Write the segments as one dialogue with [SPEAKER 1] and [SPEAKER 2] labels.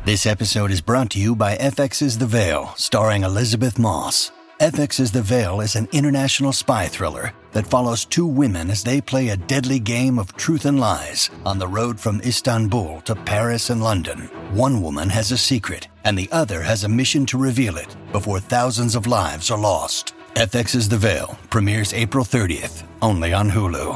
[SPEAKER 1] This episode is brought to you by FX's The Veil, starring Elizabeth Moss. FX's The Veil is an international spy thriller that follows two women as they play a deadly game of truth and lies on the road from Istanbul to Paris and London. One woman has a secret, and the other has a mission to reveal it before thousands of lives are lost. FX's The Veil premieres April 30th, only on Hulu.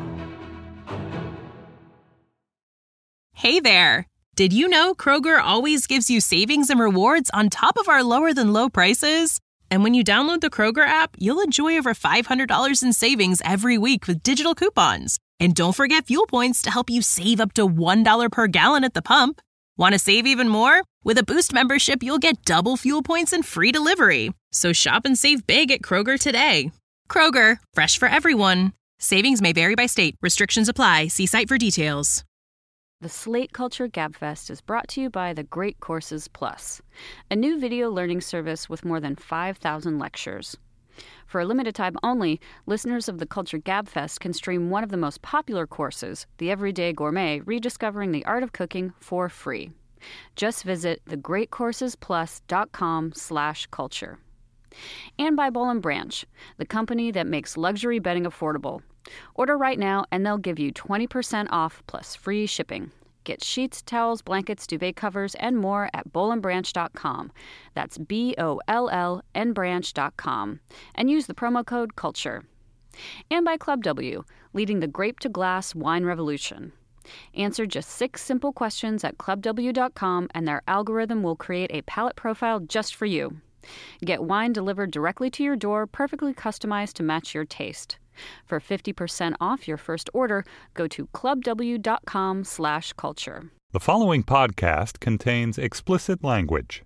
[SPEAKER 2] Hey there! Did you know Kroger always gives you savings and rewards on top of our lower-than-low prices? And when you download the Kroger app, you'll enjoy over $500 in savings every week with digital coupons. And don't forget fuel points to help you save up to $1 per gallon at the pump. Want to save even more? With a Boost membership, you'll get double fuel points and free delivery. So shop and save big at Kroger today. Kroger, fresh for everyone. Savings may vary by state. Restrictions apply. See site for details.
[SPEAKER 3] The Slate Culture Gabfest is brought to you by the Great Courses Plus, a new video learning service with more than 5,000 lectures. For a limited time only, listeners of the Culture Gabfest can stream one of the most popular courses, The Everyday Gourmet, Rediscovering the Art of Cooking, for free. Just visit thegreatcoursesplus.com/culture. And by Boll & Branch, the company that makes luxury bedding affordable. Order right now and they'll give you 20% off plus free shipping. Get sheets, towels, blankets, duvet covers, and more at bollandbranch.com. That's BOLLN branch.com. And use the promo code CULTURE. And by Club W, leading the grape to glass wine revolution. Answer just 6 simple questions at clubw.com and their algorithm will create a palette profile just for you. Get wine delivered directly to your door, perfectly customized to match your taste. For 50% off your first order, go to clubw.com/culture.
[SPEAKER 4] The following podcast contains explicit language.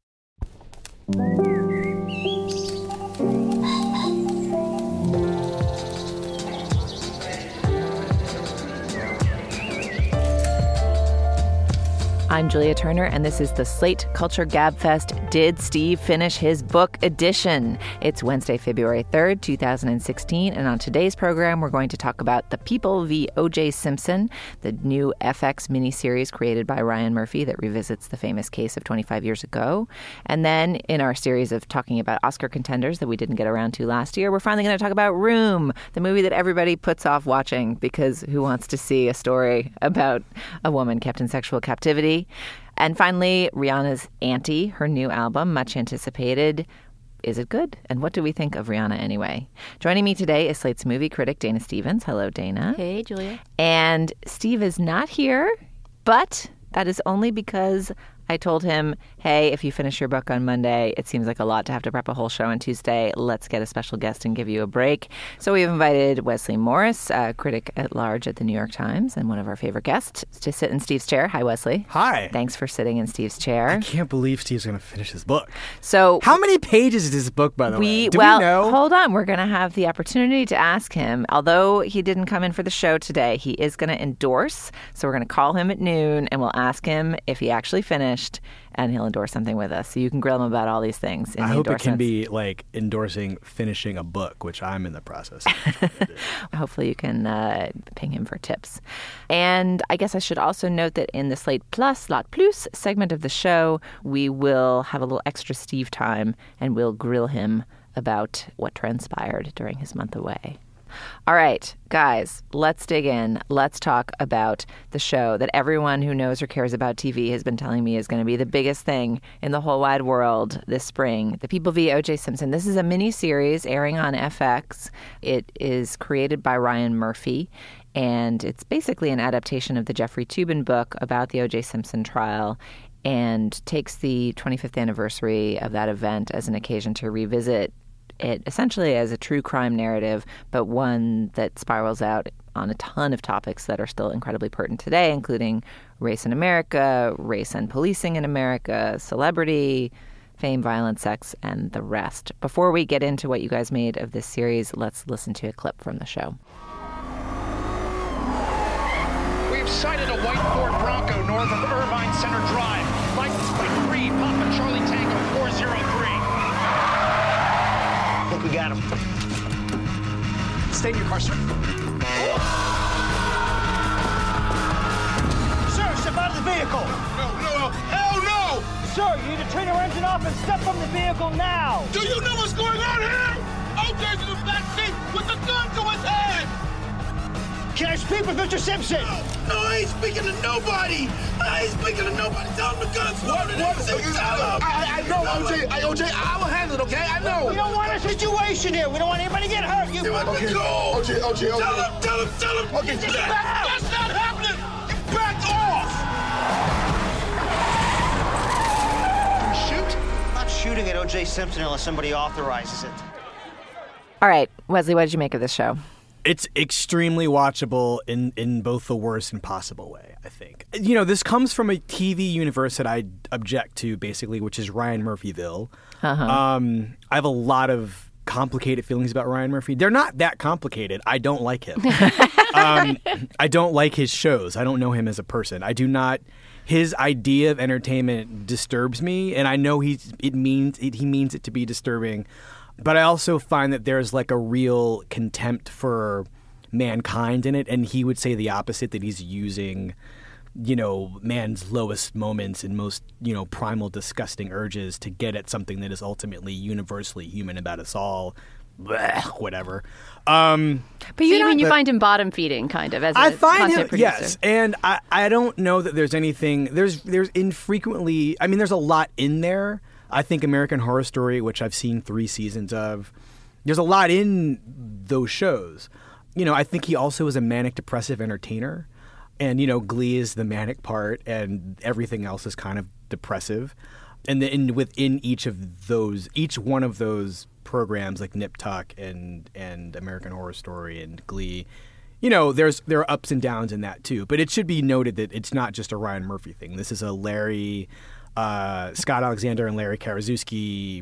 [SPEAKER 5] I'm Julia Turner, and this is the Slate Culture Gabfest Did Steve Finish His Book edition? It's Wednesday, February 3rd, 2016, and on today's program, we're going to talk about The People v. O.J. Simpson, the new FX miniseries created by Ryan Murphy that revisits the famous case of 25 years ago. And then, in our series of talking about Oscar contenders that we didn't get around to last year, we're finally going to talk about Room, the movie that everybody puts off watching because who wants to see a story about a woman kept in sexual captivity? And finally, Rihanna's Auntie, her new album, much anticipated. Is it good? And what do we think of Rihanna anyway? Joining me today is Slate's movie critic, Dana Stevens. Hello, Dana.
[SPEAKER 3] Hey, Julia.
[SPEAKER 5] And Steve is not here, but that is only because I told him, hey, if you finish your book on Monday, it seems like a lot to have to prep a whole show on Tuesday. Let's get a special guest and give you a break. So we've invited Wesley Morris, a critic at large at the New York Times and one of our favorite guests, to sit in Steve's chair. Hi, Wesley.
[SPEAKER 6] Hi.
[SPEAKER 5] Thanks for sitting in Steve's chair.
[SPEAKER 6] I can't believe Steve's going to finish his book.
[SPEAKER 5] So,
[SPEAKER 6] how many pages is this book, by the way? Do we know?
[SPEAKER 5] Hold on. We're going to have the opportunity to ask him. Although he didn't come in for the show today, he is going to endorse. So we're going to call him at noon and we'll ask him if he actually finished, and he'll endorse something with us. So you can grill him about all these things.
[SPEAKER 6] I hope it can be like endorsing finishing a book, which I'm in the process of.
[SPEAKER 5] Hopefully you can ping him for tips. And I guess I should also note that in the Slate Plus, Lot Plus segment of the show, we will have a little extra Steve time and we'll grill him about what transpired during his month away. All right, guys, let's dig in. Let's talk about the show that everyone who knows or cares about TV has been telling me is going to be the biggest thing in the whole wide world this spring. The People v. O.J. Simpson. This is a mini-series airing on FX. It is created by Ryan Murphy, and it's basically an adaptation of the Jeffrey Toobin book about the O.J. Simpson trial and takes the 25th anniversary of that event as an occasion to revisit it essentially as a true crime narrative, but one that spirals out on a ton of topics that are still incredibly pertinent today, including race in America, race and policing in America, celebrity, fame, violence, sex, and the rest. Before we get into what you guys made of this series, let's listen to a clip from the show.
[SPEAKER 7] We've sighted a white Ford Bronco north of Irvine Center Drive. License plate 3, Papa Charlie Tango 403. I think we got him. Stay in your car, sir. Sir, step out of the vehicle. No, hell
[SPEAKER 8] Sir, you need to turn your engine off and step from the vehicle now.
[SPEAKER 9] Do you know what's going on here? OJ's in the back seat with the gun to his head.
[SPEAKER 8] Can I speak with Mr. Simpson?
[SPEAKER 9] No, I ain't speaking to nobody. I ain't speaking to nobody. Tell him the gun's loaded. I know, OJ, I will handle it, okay? I know.
[SPEAKER 8] We don't want a situation here. We don't want anybody to get hurt. You
[SPEAKER 9] okay. Go. OJ. Tell him. Okay, that's not happening. You back off.
[SPEAKER 8] Shoot? I'm not shooting at O.J. Simpson unless somebody authorizes it.
[SPEAKER 5] All right, Wesley, what did you make of this show?
[SPEAKER 6] It's extremely watchable in both the worst and possible way, I think. You know, this comes from a TV universe that I object to, basically, which is Ryan Murphyville. I have a lot of complicated feelings about Ryan Murphy. They're not that complicated. I don't like him. I don't like his shows. I don't know him as a person. I do not. His idea of entertainment disturbs me, and I know he means it to be disturbing. But I also find that there's like a real contempt for mankind in it, and he would say the opposite, that he's using, you know, man's lowest moments and most, you know, primal disgusting urges to get at something that is ultimately universally human about us all. Blech, whatever.
[SPEAKER 3] But you find him bottom feeding, kind of, as a content producer.
[SPEAKER 6] Yes, and I don't know that there's anything. There's infrequently. I mean, there's a lot in there. I think American Horror Story, which I've seen 3 seasons of, there's a lot in those shows. You know, I think he also is a manic depressive entertainer, and you know, Glee is the manic part, and everything else is kind of depressive. And then within each one of those programs, like Nip Tuck and American Horror Story and Glee, you know, there are ups and downs in that too. But it should be noted that it's not just a Ryan Murphy thing. This is a Scott Alexander and Larry Karaszewski,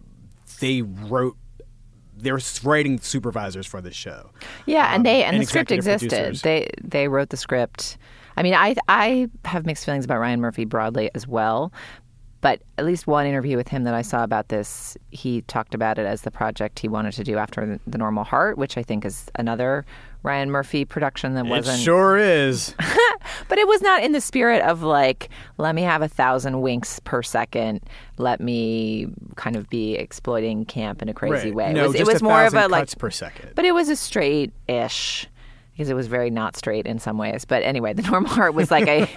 [SPEAKER 6] they're writing supervisors for this show.
[SPEAKER 5] Yeah, and the script existed. Producers. They wrote the script. I mean, I have mixed feelings about Ryan Murphy broadly as well, but at least one interview with him that I saw about this, he talked about it as the project he wanted to do after The Normal Heart, which I think is another Ryan Murphy production that wasn't...
[SPEAKER 6] It sure is.
[SPEAKER 5] But it was not in the spirit of like, let me have 1,000 winks per second, let me kind of be exploiting camp in a crazy way.
[SPEAKER 6] No,
[SPEAKER 5] it was more of a
[SPEAKER 6] cuts per second.
[SPEAKER 5] But it was a straight-ish, because it was very not straight in some ways. But anyway, The Normal Heart was like a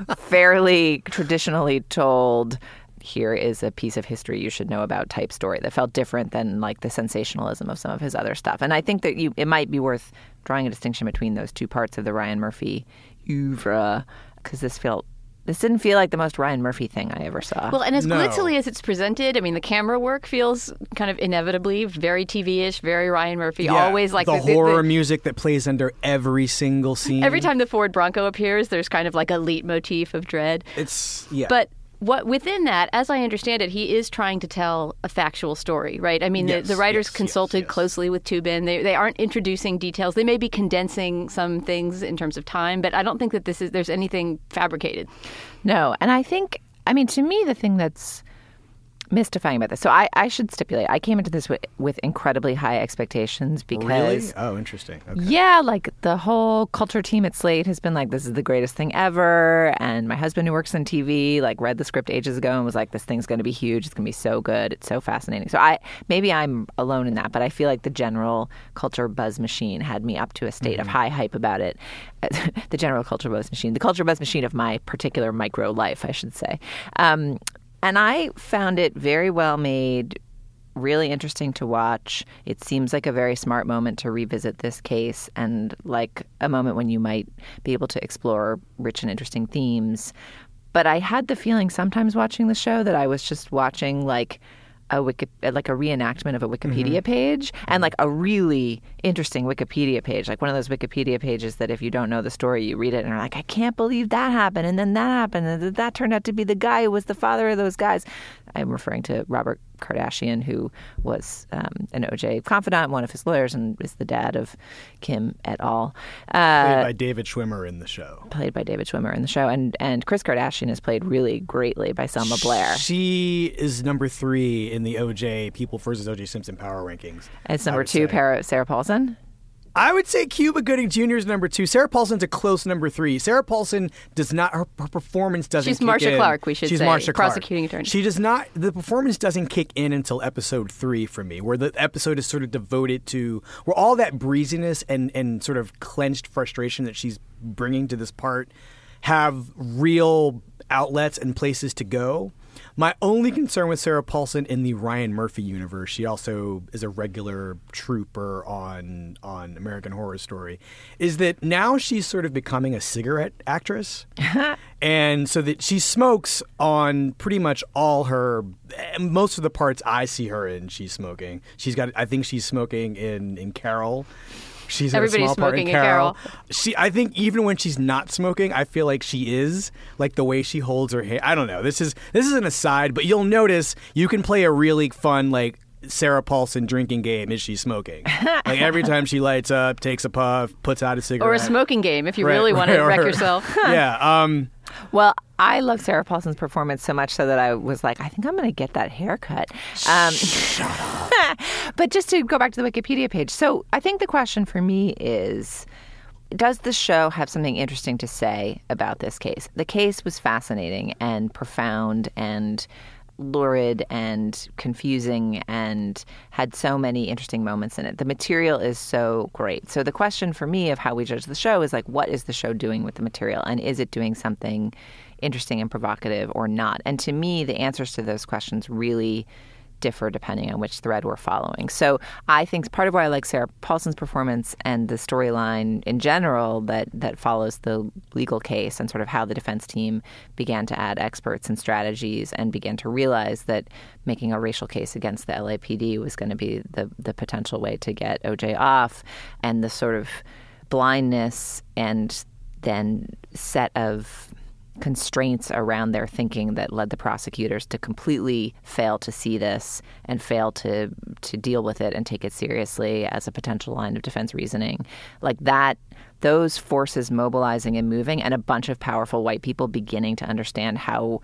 [SPEAKER 5] fairly traditionally told, here is a piece of history you should know about type story that felt different than like the sensationalism of some of his other stuff. And I think that it might be worth drawing a distinction between those two parts of the Ryan Murphy oeuvre, because this didn't feel like the most Ryan Murphy thing I ever saw.
[SPEAKER 3] Well, and as glitzily as it's presented, I mean, the camera work feels kind of inevitably very TV-ish, very Ryan Murphy.
[SPEAKER 6] Yeah,
[SPEAKER 3] always like
[SPEAKER 6] the horror music that plays under every single scene.
[SPEAKER 3] Every time the Ford Bronco appears, there's kind of like a leitmotif of dread. But within that, as I understand it, he is trying to tell a factual story, right? I mean, the writers consulted closely with Toobin. They aren't introducing details. They may be condensing some things in terms of time, but I don't think that there's anything fabricated.
[SPEAKER 5] No, and I think, I mean, to me, the thing that's mystifying about this. So I should stipulate, I came into this with incredibly high expectations because...
[SPEAKER 6] Really? Oh, interesting. Okay.
[SPEAKER 5] Yeah, like the whole culture team at Slate has been like, this is the greatest thing ever. And my husband who works on TV, like read the script ages ago and was like, this thing's going to be huge. It's going to be so good. It's so fascinating. So maybe I'm alone in that, but I feel like the general culture buzz machine had me up to a state of high hype about it. The general culture buzz machine, the culture buzz machine of my particular micro life, I should say. And I found it very well made, really interesting to watch. It seems like a very smart moment to revisit this case and like a moment when you might be able to explore rich and interesting themes. But I had the feeling sometimes watching the show that I was just watching like a reenactment of a Wikipedia page, and like a really interesting Wikipedia page, like one of those Wikipedia pages that if you don't know the story, you read it and are like, I can't believe that happened, and then that happened, and that turned out to be the guy who was the father of those guys. I'm referring to Robert Kardashian, who was an OJ confidant, one of his lawyers, and is the dad of Kim et al.
[SPEAKER 6] Played by David Schwimmer in the show. And Kris Kardashian is played really greatly by Selma Blair. She is number 3 in the OJ People vs. OJ Simpson power rankings.
[SPEAKER 5] It's number 2, Sarah Paulson?
[SPEAKER 6] I would say Cuba Gooding Jr. is number 2. Sarah Paulson's a close number 3. Sarah Paulson does not, her performance doesn't
[SPEAKER 3] She's
[SPEAKER 6] kick
[SPEAKER 3] Marcia
[SPEAKER 6] in.
[SPEAKER 3] Clark, we should
[SPEAKER 6] She's
[SPEAKER 3] say.
[SPEAKER 6] Marcia Clark.
[SPEAKER 3] Prosecuting attorney.
[SPEAKER 6] She does not, the performance doesn't kick in until episode 3 for me, where the episode is sort of devoted to, where all that breeziness and sort of clenched frustration that she's bringing to this part have real outlets and places to go. My only concern with Sarah Paulson in the Ryan Murphy universe, she also is a regular trooper on American Horror Story, is that now she's sort of becoming a cigarette actress. And so that she smokes on pretty much all her, most of the parts I see her in, she's smoking. I think she's smoking in Carol. She's
[SPEAKER 3] Everybody's smoking in Carol.
[SPEAKER 6] I think even when she's not smoking, I feel like she is, like the way she holds her hand. I don't know. This is an aside, but you'll notice you can play a really fun like Sarah Paulson drinking game. Is she smoking? Like every time she lights up, takes a puff, puts out a cigarette.
[SPEAKER 3] Or a smoking game if you really want to wreck yourself.
[SPEAKER 6] Yeah.
[SPEAKER 5] Well, I love Sarah Paulson's performance so much so that I was like, I think I'm going to get that haircut. Shut up. But just to go back to the Wikipedia page. So I think the question for me is, does the show have something interesting to say about this case? The case was fascinating and profound and lurid and confusing and had so many interesting moments in it. The material is so great. So the question for me of how we judge the show is like, what is the show doing with the material? And is it doing something interesting and provocative or not? And to me, the answers to those questions really differ depending on which thread we're following. So I think part of why I like Sarah Paulson's performance and the storyline in general that follows the legal case and sort of how the defense team began to add experts and strategies and began to realize that making a racial case against the LAPD was going to be the potential way to get OJ off, and the sort of blindness and then set of constraints around their thinking that led the prosecutors to completely fail to see this and fail to deal with it and take it seriously as a potential line of defense reasoning. Like that, those forces mobilizing and moving, and a bunch of powerful white people beginning to understand how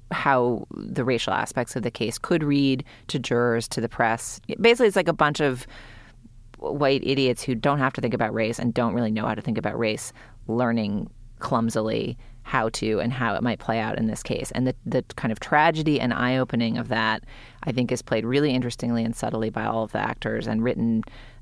[SPEAKER 5] the racial aspects of the case could read to jurors, to the press. Basically, it's like a bunch of white idiots who don't have to think about race and don't really know how to think about race, learning clumsily how to and how it might play out in this case. And the kind of tragedy and eye-opening of that, I think, is played really interestingly and subtly by all of the actors and written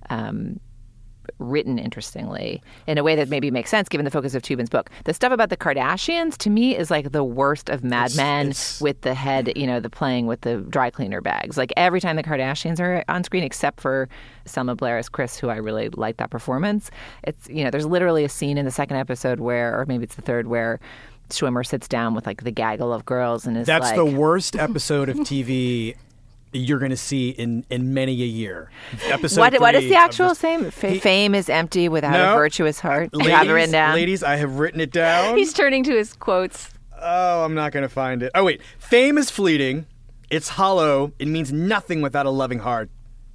[SPEAKER 5] interestingly in a way that maybe makes sense given the focus of Toobin's book. The stuff about the Kardashians, to me, is like the worst of Mad Men with the head, the playing with the dry cleaner bags. Like every time the Kardashians are on screen, except for Selma Blair as Chris, who I really like that performance. It's, there's literally a scene in the second episode where, or maybe it's the third, where Schwimmer sits down with like the gaggle of girls and is
[SPEAKER 6] That's the worst episode of TV you're going to see in many a year. What
[SPEAKER 5] is the actual same? Fame is empty without a virtuous heart.
[SPEAKER 6] Ladies,
[SPEAKER 5] you have it written down?
[SPEAKER 6] Ladies, I have written it down.
[SPEAKER 3] He's turning to his quotes.
[SPEAKER 6] Oh, I'm not going to find it. Oh, wait. Fame is fleeting. It's hollow. It means nothing without a loving heart.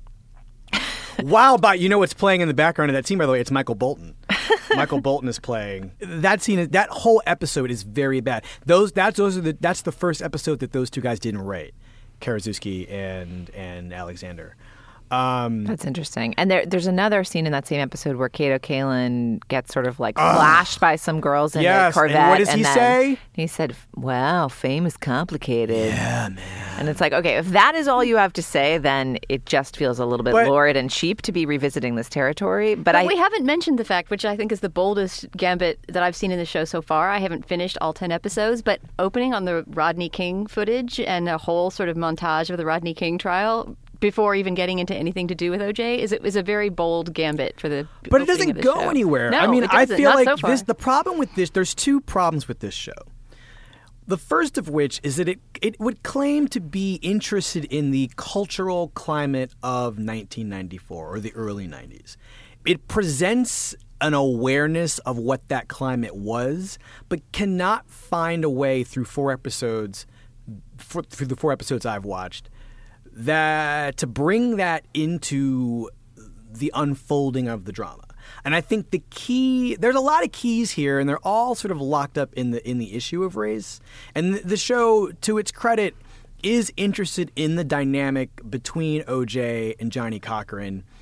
[SPEAKER 6] Wow, but what's playing in the background of that scene, by the way? It's Michael Bolton. Michael Bolton is playing. That scene, that whole episode is very bad. That's the first episode that those two guys didn't write. Karaszewski and Alexander.
[SPEAKER 5] That's interesting. And there's another scene in that same episode where Kato Kaelin gets sort of like flashed by some girls in a Corvette.
[SPEAKER 6] And what does he say?
[SPEAKER 5] He said, wow, fame is complicated.
[SPEAKER 6] Yeah, man.
[SPEAKER 5] And it's like, okay, if that is all you have to say, then it just feels a little bit lurid and cheap to be revisiting this territory. But
[SPEAKER 3] we haven't mentioned the fact, which I think is the boldest gambit that I've seen in the show so far. I haven't finished all 10 episodes, but opening on the Rodney King footage and a whole sort of montage of the Rodney King trial before even getting into anything to do with OJ is a very bold gambit for the.
[SPEAKER 6] But it doesn't go anywhere.
[SPEAKER 3] No,
[SPEAKER 6] I mean, I feel
[SPEAKER 3] not
[SPEAKER 6] like
[SPEAKER 3] so far.
[SPEAKER 6] the problem with this. There's two problems with this show. The first of which is that it would claim to be interested in the cultural climate of 1994 or the early 90s. It presents an awareness of what that climate was, but cannot find a way through through the 4 episodes I've watched, that to bring that into the unfolding of the drama. And I think the key, there's a lot of keys here, and they're all sort of locked up in the issue of race. And the show, to its credit, is interested in the dynamic between OJ and Johnny Cochran.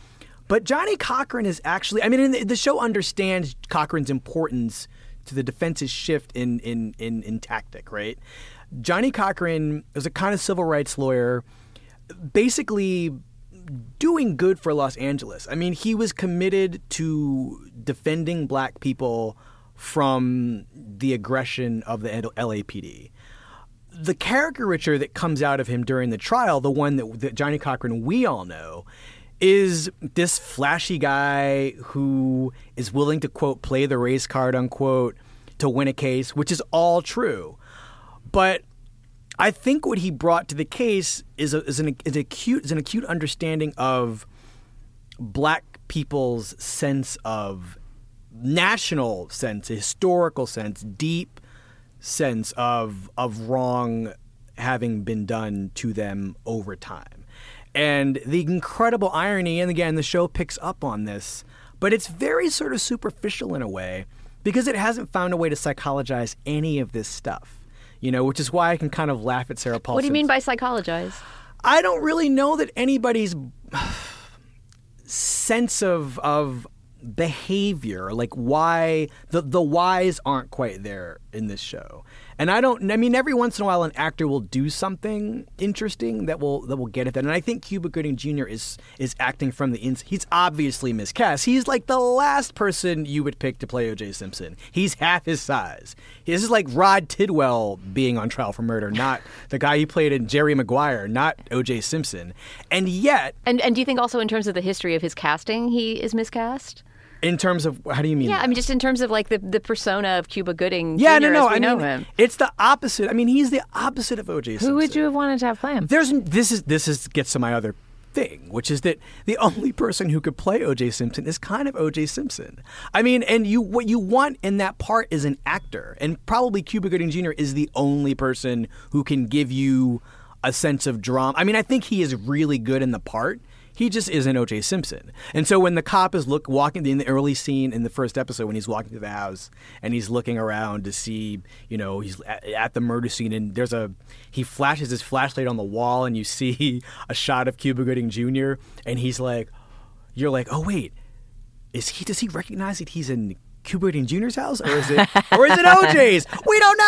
[SPEAKER 6] But Johnny Cochran is actually, I mean, the show understands Cochran's importance to the defense's shift in tactic, right? Johnny Cochran is a kind of civil rights lawyer, basically doing good for Los Angeles. I mean, he was committed to defending black people from the aggression of the LAPD. The caricature that comes out of him during the trial, the one that Johnny Cochran we all know, is this flashy guy who is willing to, quote, play the race card, unquote, to win a case, which is all true. But I think what he brought to the case is an acute understanding of black people's sense of national sense, a historical sense, deep sense of wrong having been done to them over time. And the incredible irony, and again, the show picks up on this, but it's very sort of superficial in a way because it hasn't found a way to psychologize any of this stuff, you know, which is why I can kind of laugh at Sarah Paulson.
[SPEAKER 3] What do you mean by psychologize?
[SPEAKER 6] I don't really know that anybody's sense of behavior, like why the whys aren't quite there in this show. And I mean, every once in a while an actor will do something interesting that will get at that. And I think Cuba Gooding Jr. is acting from the inside. He's obviously miscast. He's like the last person you would pick to play O.J. Simpson. He's half his size. This is like Rod Tidwell being on trial for murder, not the guy he played in Jerry Maguire, not O.J. Simpson. And yet...
[SPEAKER 3] And do you think also in terms of the history of his casting, he is miscast?
[SPEAKER 6] In terms of, how do you mean?
[SPEAKER 3] Yeah, I mean, just in terms of like the persona of Cuba Gooding Jr.
[SPEAKER 6] Yeah,
[SPEAKER 3] as we know him.
[SPEAKER 6] It's the opposite. I mean, he's the opposite of O.J. Simpson.
[SPEAKER 5] Who would you have wanted to have play him?
[SPEAKER 6] This gets to my other thing, which is that the only person who could play O.J. Simpson is kind of O.J. Simpson. I mean, and what you want in that part is an actor, and probably Cuba Gooding Jr. is the only person who can give you a sense of drama. I mean, I think he is really good in the part. He just isn't O.J. Simpson. And so when the cop is walking in the early scene in the first episode when he's walking through the house and he's looking around to see, you know, he's at the murder scene and he flashes his flashlight on the wall and you see a shot of Cuba Gooding Jr. and he's like, you're like, oh wait, does he recognize that he's in Cuba Gooding Jr.'s house or is it O.J.'s? We don't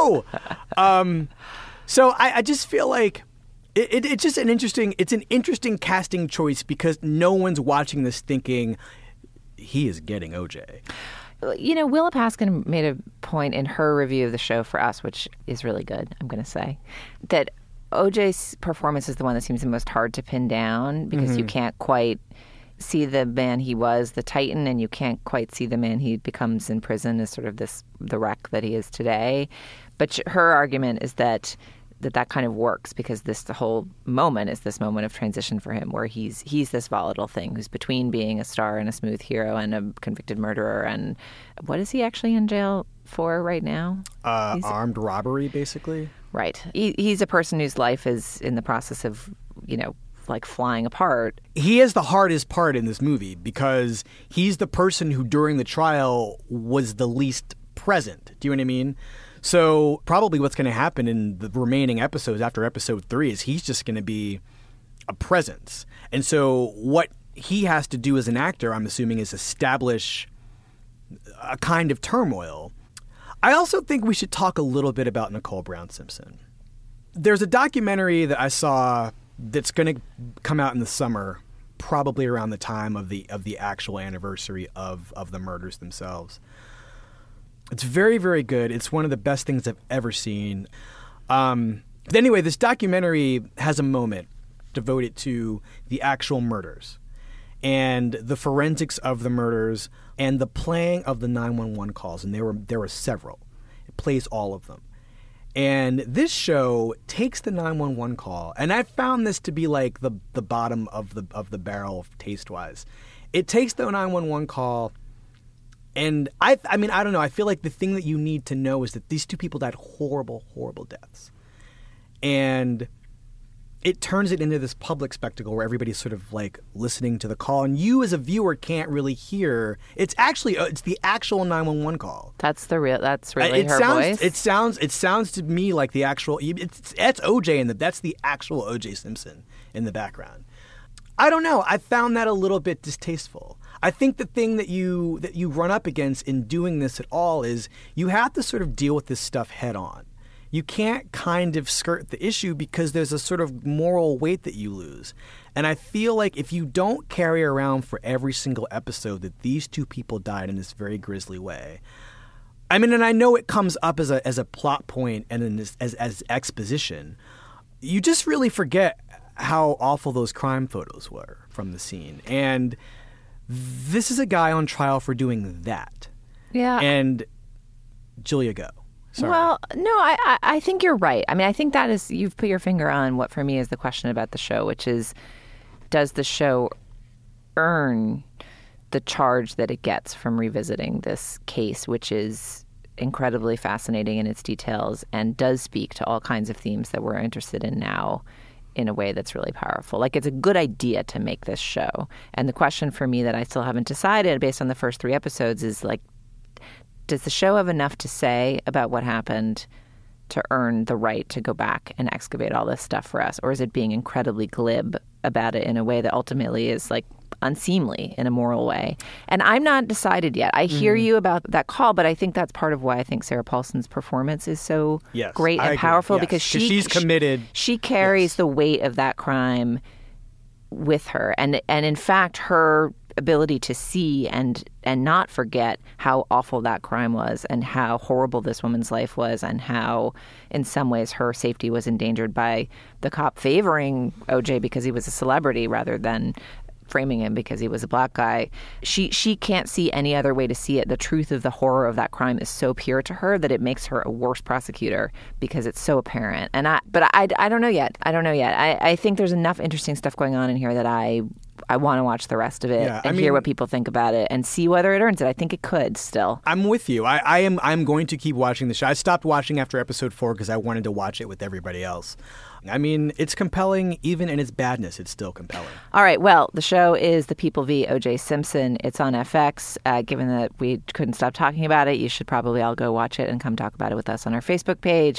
[SPEAKER 6] know. So I just feel like It's just an interesting casting choice because no one's watching this thinking he is getting OJ.
[SPEAKER 5] You know, Willa Paskin made a point in her review of the show for us, which is really good, I'm going to say, that OJ's performance is the one that seems the most hard to pin down because you can't quite see the man he was, the Titan, and you can't quite see the man he becomes in prison as sort of the wreck that he is today. But her argument is that kind of works because the whole moment is this moment of transition for him where he's this volatile thing who's between being a star and a smooth hero and a convicted murderer. And what is he actually in jail for right now?
[SPEAKER 6] Armed robbery, basically.
[SPEAKER 5] Right. He's a person whose life is in the process of, you know, like flying apart.
[SPEAKER 6] He is the hardest part in this movie because he's the person who during the trial was the least present. Do you know what I mean? So probably what's going to happen in the remaining episodes after episode 3 is he's just going to be a presence. And so what he has to do as an actor, I'm assuming, is establish a kind of turmoil. I also think we should talk a little bit about Nicole Brown Simpson. There's a documentary that I saw that's going to come out in the summer, probably around the time of the actual anniversary of the murders themselves. It's very, very good. It's one of the best things I've ever seen. Anyway, this documentary has a moment devoted to the actual murders and the forensics of the murders and the playing of the 911 calls. And there were several. It plays all of them. And this show takes the 911 call, and I found this to be like the bottom of the barrel taste-wise. It takes the 911 call. And I mean, I don't know. I feel like the thing that you need to know is that these two people died horrible, horrible deaths. And it turns it into this public spectacle where everybody's sort of like listening to the call. And you as a viewer can't really hear. It's the actual 911 call.
[SPEAKER 5] That's really her voice?
[SPEAKER 6] It sounds to me like the actual, that's OJ that's the actual OJ Simpson in the background. I don't know. I found that a little bit distasteful. I think the thing that you run up against in doing this at all is you have to sort of deal with this stuff head on. You can't kind of skirt the issue because there's a sort of moral weight that you lose. And I feel like if you don't carry around for every single episode that these two people died in this very grisly way, I mean, and I know it comes up as a plot point and as exposition, you just really forget how awful those crime photos were from the scene. And this is a guy on trial for doing that. Yeah. And Julia, go. Sorry.
[SPEAKER 5] Well, no, I think you're right. I mean, I think that is, you've put your finger on what for me is the question about the show, which is, does the show earn the charge that it gets from revisiting this case, which is incredibly fascinating in its details and does speak to all kinds of themes that we're interested in now in a way that's really powerful. Like, it's a good idea to make this show. And the question for me that I still haven't decided based on the first 3 episodes is, like, does the show have enough to say about what happened to earn the right to go back and excavate all this stuff for us? Or is it being incredibly glib about it in a way that ultimately is, like, unseemly in a moral way? And I'm not decided yet. I hear you about that call, but I think that's part of why I think Sarah Paulson's performance is so great and powerful, because
[SPEAKER 6] she's committed.
[SPEAKER 5] She carries the weight of that crime with her. And in fact, her ability to see and not forget how awful that crime was and how horrible this woman's life was and how in some ways her safety was endangered by the cop favoring OJ because he was a celebrity rather than framing him because he was a black guy. She can't see any other way to see it. The truth of the horror of that crime is so pure to her that it makes her a worse prosecutor because it's so apparent. But I don't know yet. I think there's enough interesting stuff going on in here that I want to watch the rest of it and hear what people think about it and see whether it earns it. I think it could still.
[SPEAKER 6] I'm with you. I'm going to keep watching the show. I stopped watching after episode 4 because I wanted to watch it with everybody else. I mean, it's compelling. Even in its badness, it's still compelling.
[SPEAKER 5] All right. Well, the show is The People v. O.J. Simpson. It's on FX. Given that we couldn't stop talking about it, you should probably all go watch it and come talk about it with us on our Facebook page,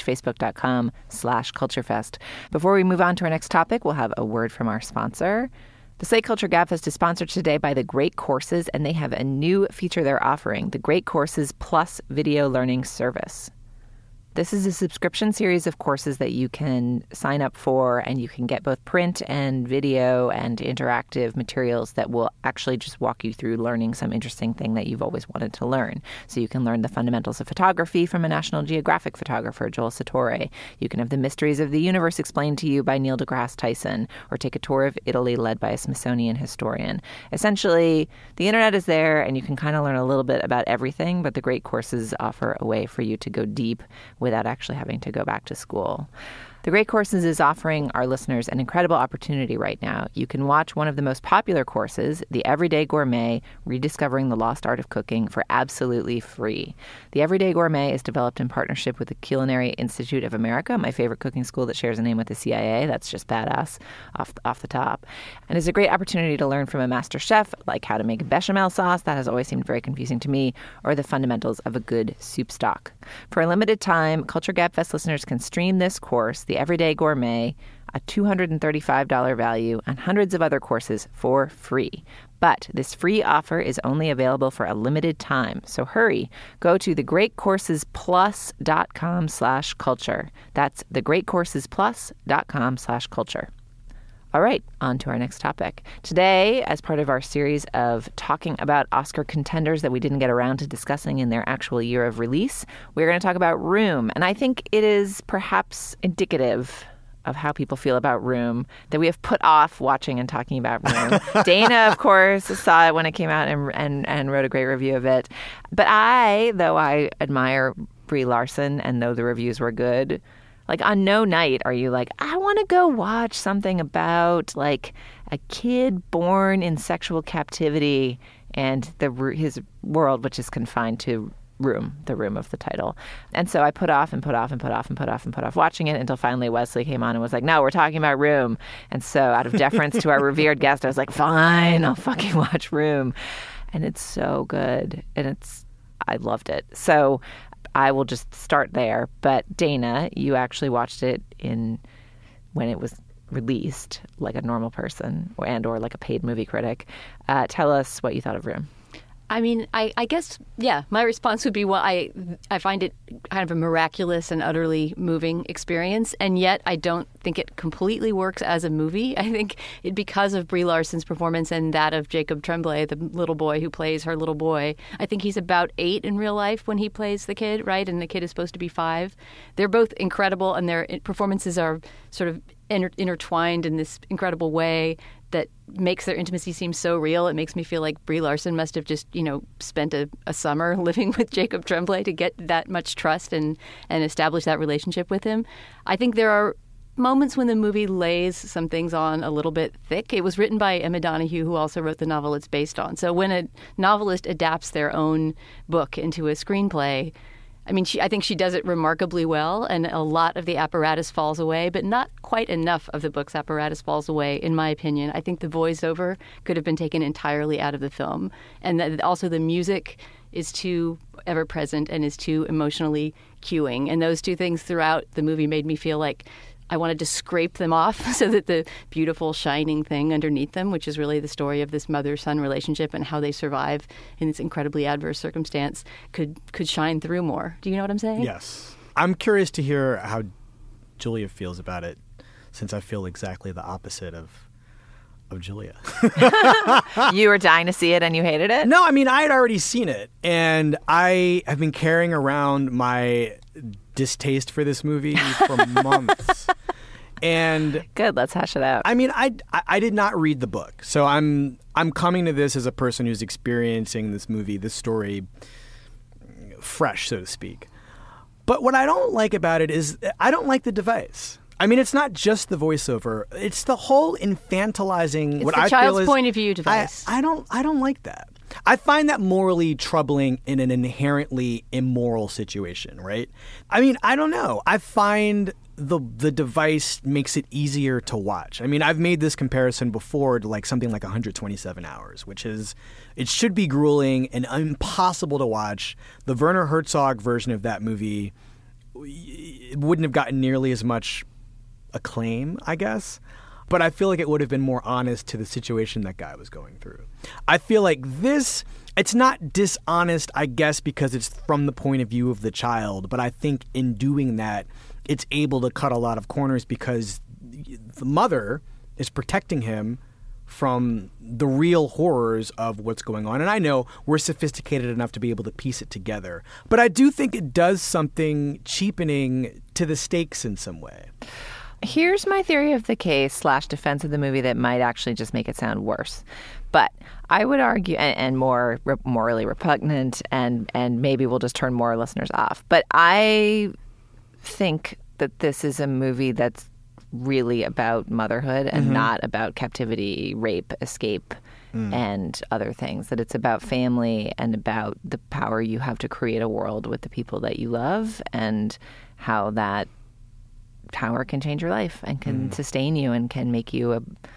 [SPEAKER 5] facebook.com/culturefest. Before we move on to our next topic, we'll have a word from our sponsor. The Slate Culture Gabfest is sponsored today by The Great Courses, and they have a new feature they're offering, The Great Courses Plus Video Learning Service. This is a subscription series of courses that you can sign up for, and you can get both print and video and interactive materials that will actually just walk you through learning some interesting thing that you've always wanted to learn. So you can learn the fundamentals of photography from a National Geographic photographer, Joel Sartore. You can have the mysteries of the universe explained to you by Neil deGrasse Tyson, or take a tour of Italy led by a Smithsonian historian. Essentially, the internet is there, and you can kind of learn a little bit about everything, but the Great Courses offer a way for you to go deep without actually having to go back to school. The Great Courses is offering our listeners an incredible opportunity right now. You can watch one of the most popular courses, The Everyday Gourmet, Rediscovering the Lost Art of Cooking, for absolutely free. The Everyday Gourmet is developed in partnership with the Culinary Institute of America, my favorite cooking school that shares a name with the CIA. That's just badass off the top. And it's a great opportunity to learn from a master chef, like how to make a bechamel sauce. That has always seemed very confusing to me, or the fundamentals of a good soup stock. For a limited time, Culture Gabfest listeners can stream this course, The Everyday Gourmet, a $235 value, and hundreds of other courses for free. But this free offer is only available for a limited time. So hurry. Go to thegreatcoursesplus.com/culture. That's thegreatcoursesplus.com/culture. All right, on to our next topic. Today, as part of our series of talking about Oscar contenders that we didn't get around to discussing in their actual year of release, we're going to talk about Room. And I think it is perhaps indicative of how people feel about Room that we have put off watching and talking about Room. Dana, of course, saw it when it came out and wrote a great review of it. But though I admire Brie Larson and though the reviews were good, like, on no night are you like, I want to go watch something about, like, a kid born in sexual captivity and his world, which is confined to Room, the room of the title. And so I put off watching it until finally Wesley came on and was like, no, we're talking about Room. And so out of deference to our revered guest, I was like, fine, I'll fucking watch Room. And it's so good. And I loved it. So I will just start there. But Dana, you actually watched it when it was released like a normal person or like a paid movie critic. Tell us what you thought of Room.
[SPEAKER 10] I mean, I guess, yeah, my response would be, well, I find it kind of a miraculous and utterly moving experience, and yet I don't think it completely works as a movie. I think because of Brie Larson's performance and that of Jacob Tremblay, the little boy who plays her little boy, I think he's about 8 in real life when he plays the kid, right? And the kid is supposed to be 5. They're both incredible, and their performances are sort of intertwined in this incredible way that makes their intimacy seem so real. It makes me feel like Brie Larson must have just, spent a summer living with Jacob Tremblay to get that much trust and establish that relationship with him. I think there are moments when the movie lays some things on a little bit thick. It was written by Emma Donoghue, who also wrote the novel it's based on. So when a novelist adapts their own book into a screenplay, I mean, I think she does it remarkably well, and a lot of the apparatus falls away, but not quite enough of the book's apparatus falls away, in my opinion. I think the voiceover could have been taken entirely out of the film, and also the music is too ever-present and is too emotionally cueing. And those two things throughout the movie made me feel like I wanted to scrape them off so that the beautiful shining thing underneath them, which is really the story of this mother-son relationship and how they survive in this incredibly adverse circumstance, could shine through more. Do you know what I'm saying?
[SPEAKER 6] Yes. I'm curious to hear how Julia feels about it, since I feel exactly the opposite of Julia.
[SPEAKER 5] You were dying to see it and you hated it?
[SPEAKER 6] No, I mean, I had already seen it, and I have been carrying around my distaste for this movie for months. And
[SPEAKER 5] good, let's hash it out.
[SPEAKER 6] I mean, I did not read the book, so I'm coming to this as a person who's experiencing this movie, this story, fresh, so to speak. But what I don't like about it is I don't like the device. I mean, it's not just the voiceover; it's the whole infantilizing.
[SPEAKER 10] It's
[SPEAKER 6] what
[SPEAKER 10] the
[SPEAKER 6] I
[SPEAKER 10] child's
[SPEAKER 6] feel is,
[SPEAKER 10] point of view device.
[SPEAKER 6] I don't like that. I find that morally troubling in an inherently immoral situation, right? I mean, I don't know. I find the device makes it easier to watch. I mean, I've made this comparison before to like something like 127 Hours, which is, it should be grueling and impossible to watch. The Werner Herzog version of that movie wouldn't have gotten nearly as much acclaim, I guess. But I feel like it would have been more honest to the situation that guy was going through. I feel like this, it's not dishonest, I guess, because it's from the point of view of the child. But I think in doing that, it's able to cut a lot of corners because the mother is protecting him from the real horrors of what's going on. And I know we're sophisticated enough to be able to piece it together. But I do think it does something cheapening to the stakes in some way.
[SPEAKER 5] Here's my theory of the case / defense of the movie that might actually just make it sound worse. But I would argue, and more morally repugnant, and maybe we'll just turn more listeners off. But I think that this is a movie that's really about motherhood and not about captivity, rape, escape, and other things. That it's about family and about the power you have to create a world with the people that you love, and how that power can change your life and can sustain you and can make you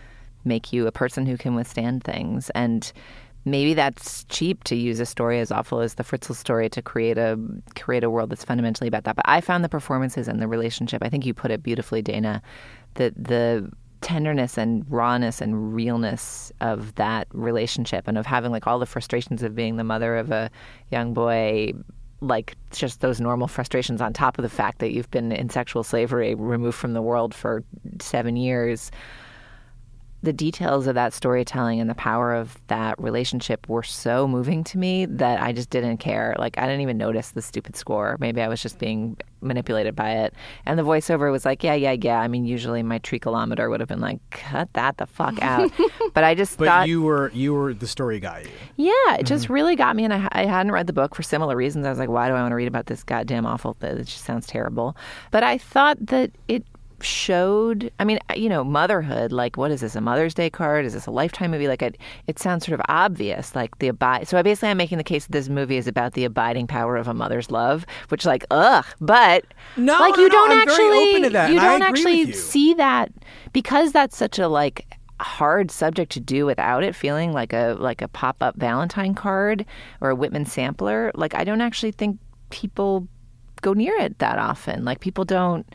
[SPEAKER 5] a person who can withstand things. And maybe that's cheap to use a story as awful as the Fritzl story to create a world that's fundamentally about that. But I found the performances and the relationship, I think you put it beautifully, Dana, the tenderness and rawness and realness of that relationship and of having like all the frustrations of being the mother of a young boy, like just those normal frustrations on top of the fact that you've been in sexual slavery, removed from the world for 7 years. The details of that storytelling and the power of that relationship were so moving to me that I just didn't care. Like, I didn't even notice the stupid score. Maybe I was just being manipulated by it. And the voiceover was like, yeah. I mean, usually my tricholometer would have been like, cut that the fuck out. But I just thought...
[SPEAKER 6] But you were the story guy.
[SPEAKER 5] Yeah, it just really got me. And I hadn't read the book for similar reasons. I was like, why do I want to read about this goddamn awful thing? It just sounds terrible. But I thought that it showed, I mean, you know, motherhood, like, what is this, a Mother's Day card? Is this a Lifetime movie? Like, it sounds sort of obvious, like so basically I'm making the case that this movie is about the abiding power of a mother's love, which, like, but
[SPEAKER 6] no,
[SPEAKER 5] like,
[SPEAKER 6] you
[SPEAKER 5] don't
[SPEAKER 6] I'm
[SPEAKER 5] actually,
[SPEAKER 6] very open to that,
[SPEAKER 5] you
[SPEAKER 6] and
[SPEAKER 5] don't
[SPEAKER 6] I agree
[SPEAKER 5] actually
[SPEAKER 6] with you.
[SPEAKER 5] see that, because that's such a, like, hard subject to do without it feeling like a pop-up Valentine card or a Whitman sampler. Like, I don't actually think people go near it that often. Like, people don't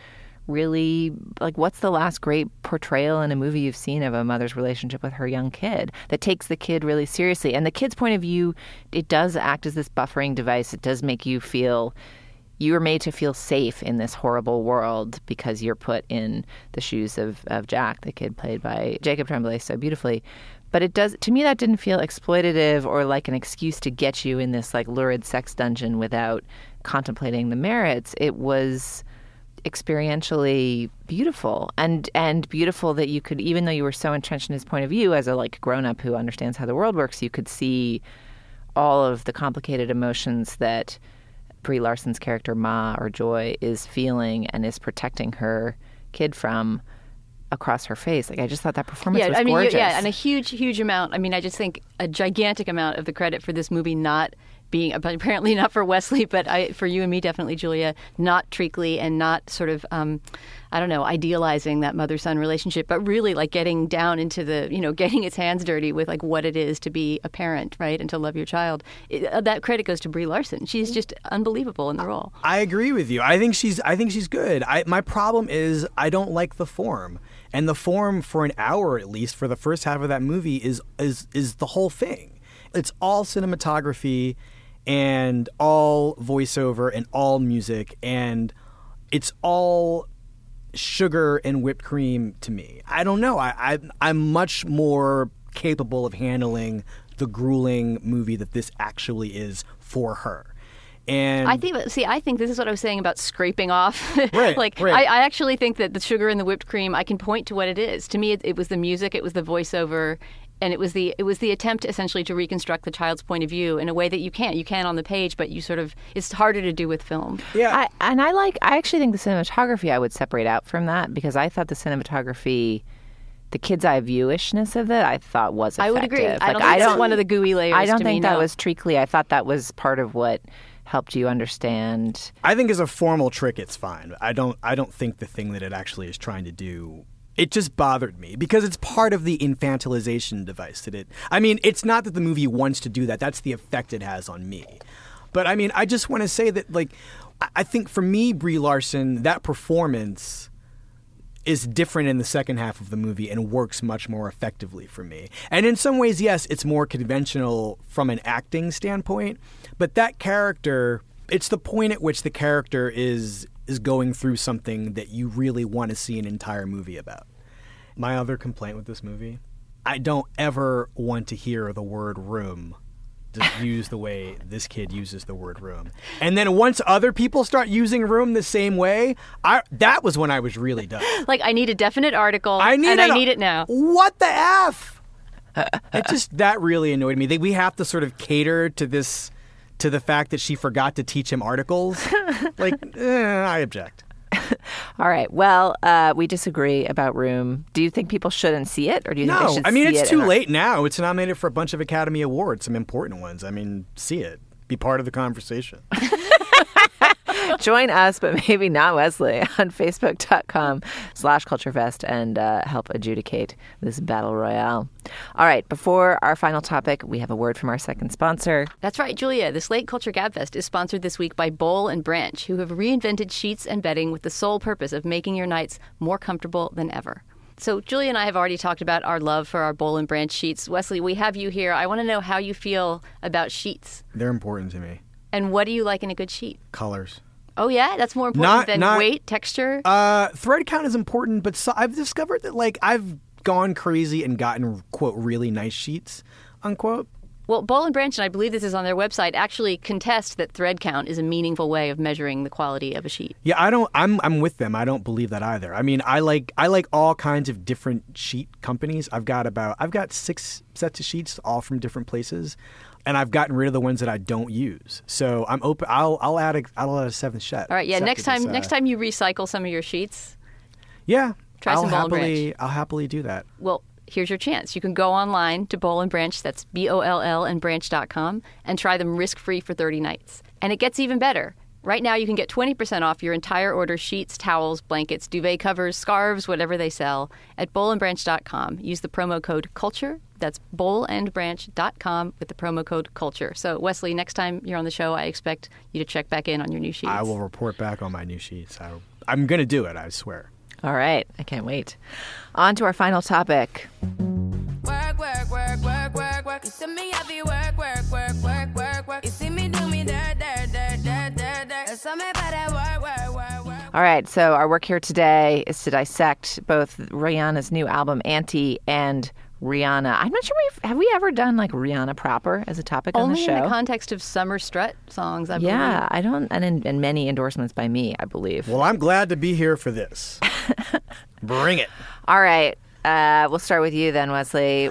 [SPEAKER 5] really, like, what's the last great portrayal in a movie you've seen of a mother's relationship with her young kid that takes the kid really seriously? And the kid's point of view, it does act as this buffering device. It does make you feel, you are made to feel safe in this horrible world because you're put in the shoes of Jack, the kid played by Jacob Tremblay so beautifully. But it does, to me, that didn't feel exploitative or like an excuse to get you in this like lurid sex dungeon without contemplating the merits. It was experientially beautiful and beautiful that you could, even though you were so entrenched in his point of view as a like grown-up who understands how the world works, you could see all of the complicated emotions that Brie Larson's character Ma, or Joy, is feeling and is protecting her kid from across her face. Like, I just thought that performance was gorgeous.
[SPEAKER 10] Yeah, and a huge amount. I mean, I just think a gigantic amount of the credit for this movie not being, apparently not for Wesley, but for you and me, definitely, Julia, not treacly and not sort of, idealizing that mother-son relationship, but really like getting down into the, getting its hands dirty with like what it is to be a parent, right, and to love your child. That credit goes to Brie Larson. She's just unbelievable in the role. I
[SPEAKER 6] agree with you. I think she's good. My problem is I don't like the form. And the form for an hour, at least, for the first half of that movie is the whole thing. It's all cinematography and all voiceover and all music, and it's all sugar and whipped cream to me. I don't know. I'm much more capable of handling the grueling movie that this actually is for her. And
[SPEAKER 10] I think this is what I was saying about scraping off.
[SPEAKER 6] Right,
[SPEAKER 10] right. I actually think that the sugar and the whipped cream, I can point to what it is. To me, it was the music, it was the voiceover, and it was the attempt essentially to reconstruct the child's point of view in a way that you can't. You can on the page, but it's harder to do with film.
[SPEAKER 6] Yeah.
[SPEAKER 5] I actually think the cinematography I would separate out from that, because I thought the cinematography, the kid's eye viewishness of it, I thought was effective.
[SPEAKER 10] I would agree. I don't think it's one of the gooey layers.
[SPEAKER 5] I don't think that was treacly. I thought that was part of what helped you understand.
[SPEAKER 6] I think as a formal trick, it's fine. I don't think the thing that it actually is trying to do, it just bothered me because it's part of the infantilization device that it. I mean, it's not that the movie wants to do that. That's the effect it has on me. But I mean, I just want to say that, like, I think for me, Brie Larson, that performance is different in the second half of the movie and works much more effectively for me. And in some ways, yes, it's more conventional from an acting standpoint, but that character, it's the point at which the character is going through something that you really want to see an entire movie about. My other complaint with this movie, I don't ever want to hear the word room used the way this kid uses the word room. And then once other people start using room the same way, that was when I was really done.
[SPEAKER 10] Like, I need a definite article, I need it now.
[SPEAKER 6] What the F? That really annoyed me. We have to sort of cater to the fact that she forgot to teach him articles. I object.
[SPEAKER 5] All right. Well, we disagree about Room. Do you think people shouldn't see it, or do you think they should see it?
[SPEAKER 6] No, I mean, it's too late now. It's nominated for a bunch of Academy Awards, some important ones. I mean, see it. Be part of the conversation.
[SPEAKER 5] Join us, but maybe not Wesley, on Facebook.com/CultureFest and help adjudicate this battle royale. All right, before our final topic, we have a word from our second sponsor.
[SPEAKER 10] That's right, Julia. The Slate Culture Gabfest is sponsored this week by Boll and Branch, who have reinvented sheets and bedding with the sole purpose of making your nights more comfortable than ever. So Julia and I have already talked about our love for our Boll and Branch sheets. Wesley, we have you here. I want to know how you feel about sheets.
[SPEAKER 6] They're important to me.
[SPEAKER 10] And what do you like in a good sheet?
[SPEAKER 6] Colors.
[SPEAKER 10] Oh, yeah? That's more important than weight, texture?
[SPEAKER 6] Thread count is important, but I've discovered that, like, I've gone crazy and gotten, quote, really nice sheets, unquote.
[SPEAKER 10] Well, Boll and Branch, and I believe this is on their website, actually contest that thread count is a meaningful way of measuring the quality of a sheet.
[SPEAKER 6] Yeah, I'm with them. I don't believe that either. I mean, I like all kinds of different sheet companies. I've got 6 sets of sheets, all from different places. And I've gotten rid of the ones that I don't use. So I'm open. I'll add a 7th set.
[SPEAKER 10] All right. Yeah. Next time you recycle some of your sheets.
[SPEAKER 6] Yeah.
[SPEAKER 10] Try some Boll and Branch.
[SPEAKER 6] I'll happily do that.
[SPEAKER 10] Well, here's your chance. You can go online to Boll and Branch. That's BOLL and branch.com and try them risk-free for 30 nights. And it gets even better. Right now, you can get 20% off your entire order: sheets, towels, blankets, duvet covers, scarves, whatever they sell, at bollandbranch.com. Use the promo code CULTURE. That's bollandbranch.com with the promo code CULTURE. So, Wesley, next time you're on the show, I expect you to check back in on your new sheets.
[SPEAKER 6] I will report back on my new sheets. I'm going to do it, I swear.
[SPEAKER 5] All right. I can't wait. On to our final topic.
[SPEAKER 11] Work, work, work, work, work, work. You see me happy work, work, work, work, work, work. You see me do me dirt, dirt, dirt, dirt, dirt, dirt. There's something about that work, work, work, work.
[SPEAKER 5] All right. So our work here today is to dissect both Rihanna's new album, Anti, and Rihanna. I'm not sure have we ever done like Rihanna proper as a topic on the show?
[SPEAKER 10] Only in the context of summer strut songs, I believe.
[SPEAKER 5] Yeah, I don't, and many endorsements by me, I believe.
[SPEAKER 6] Well, I'm glad to be here for this. Bring it.
[SPEAKER 5] All right. We'll start with you then, Wesley.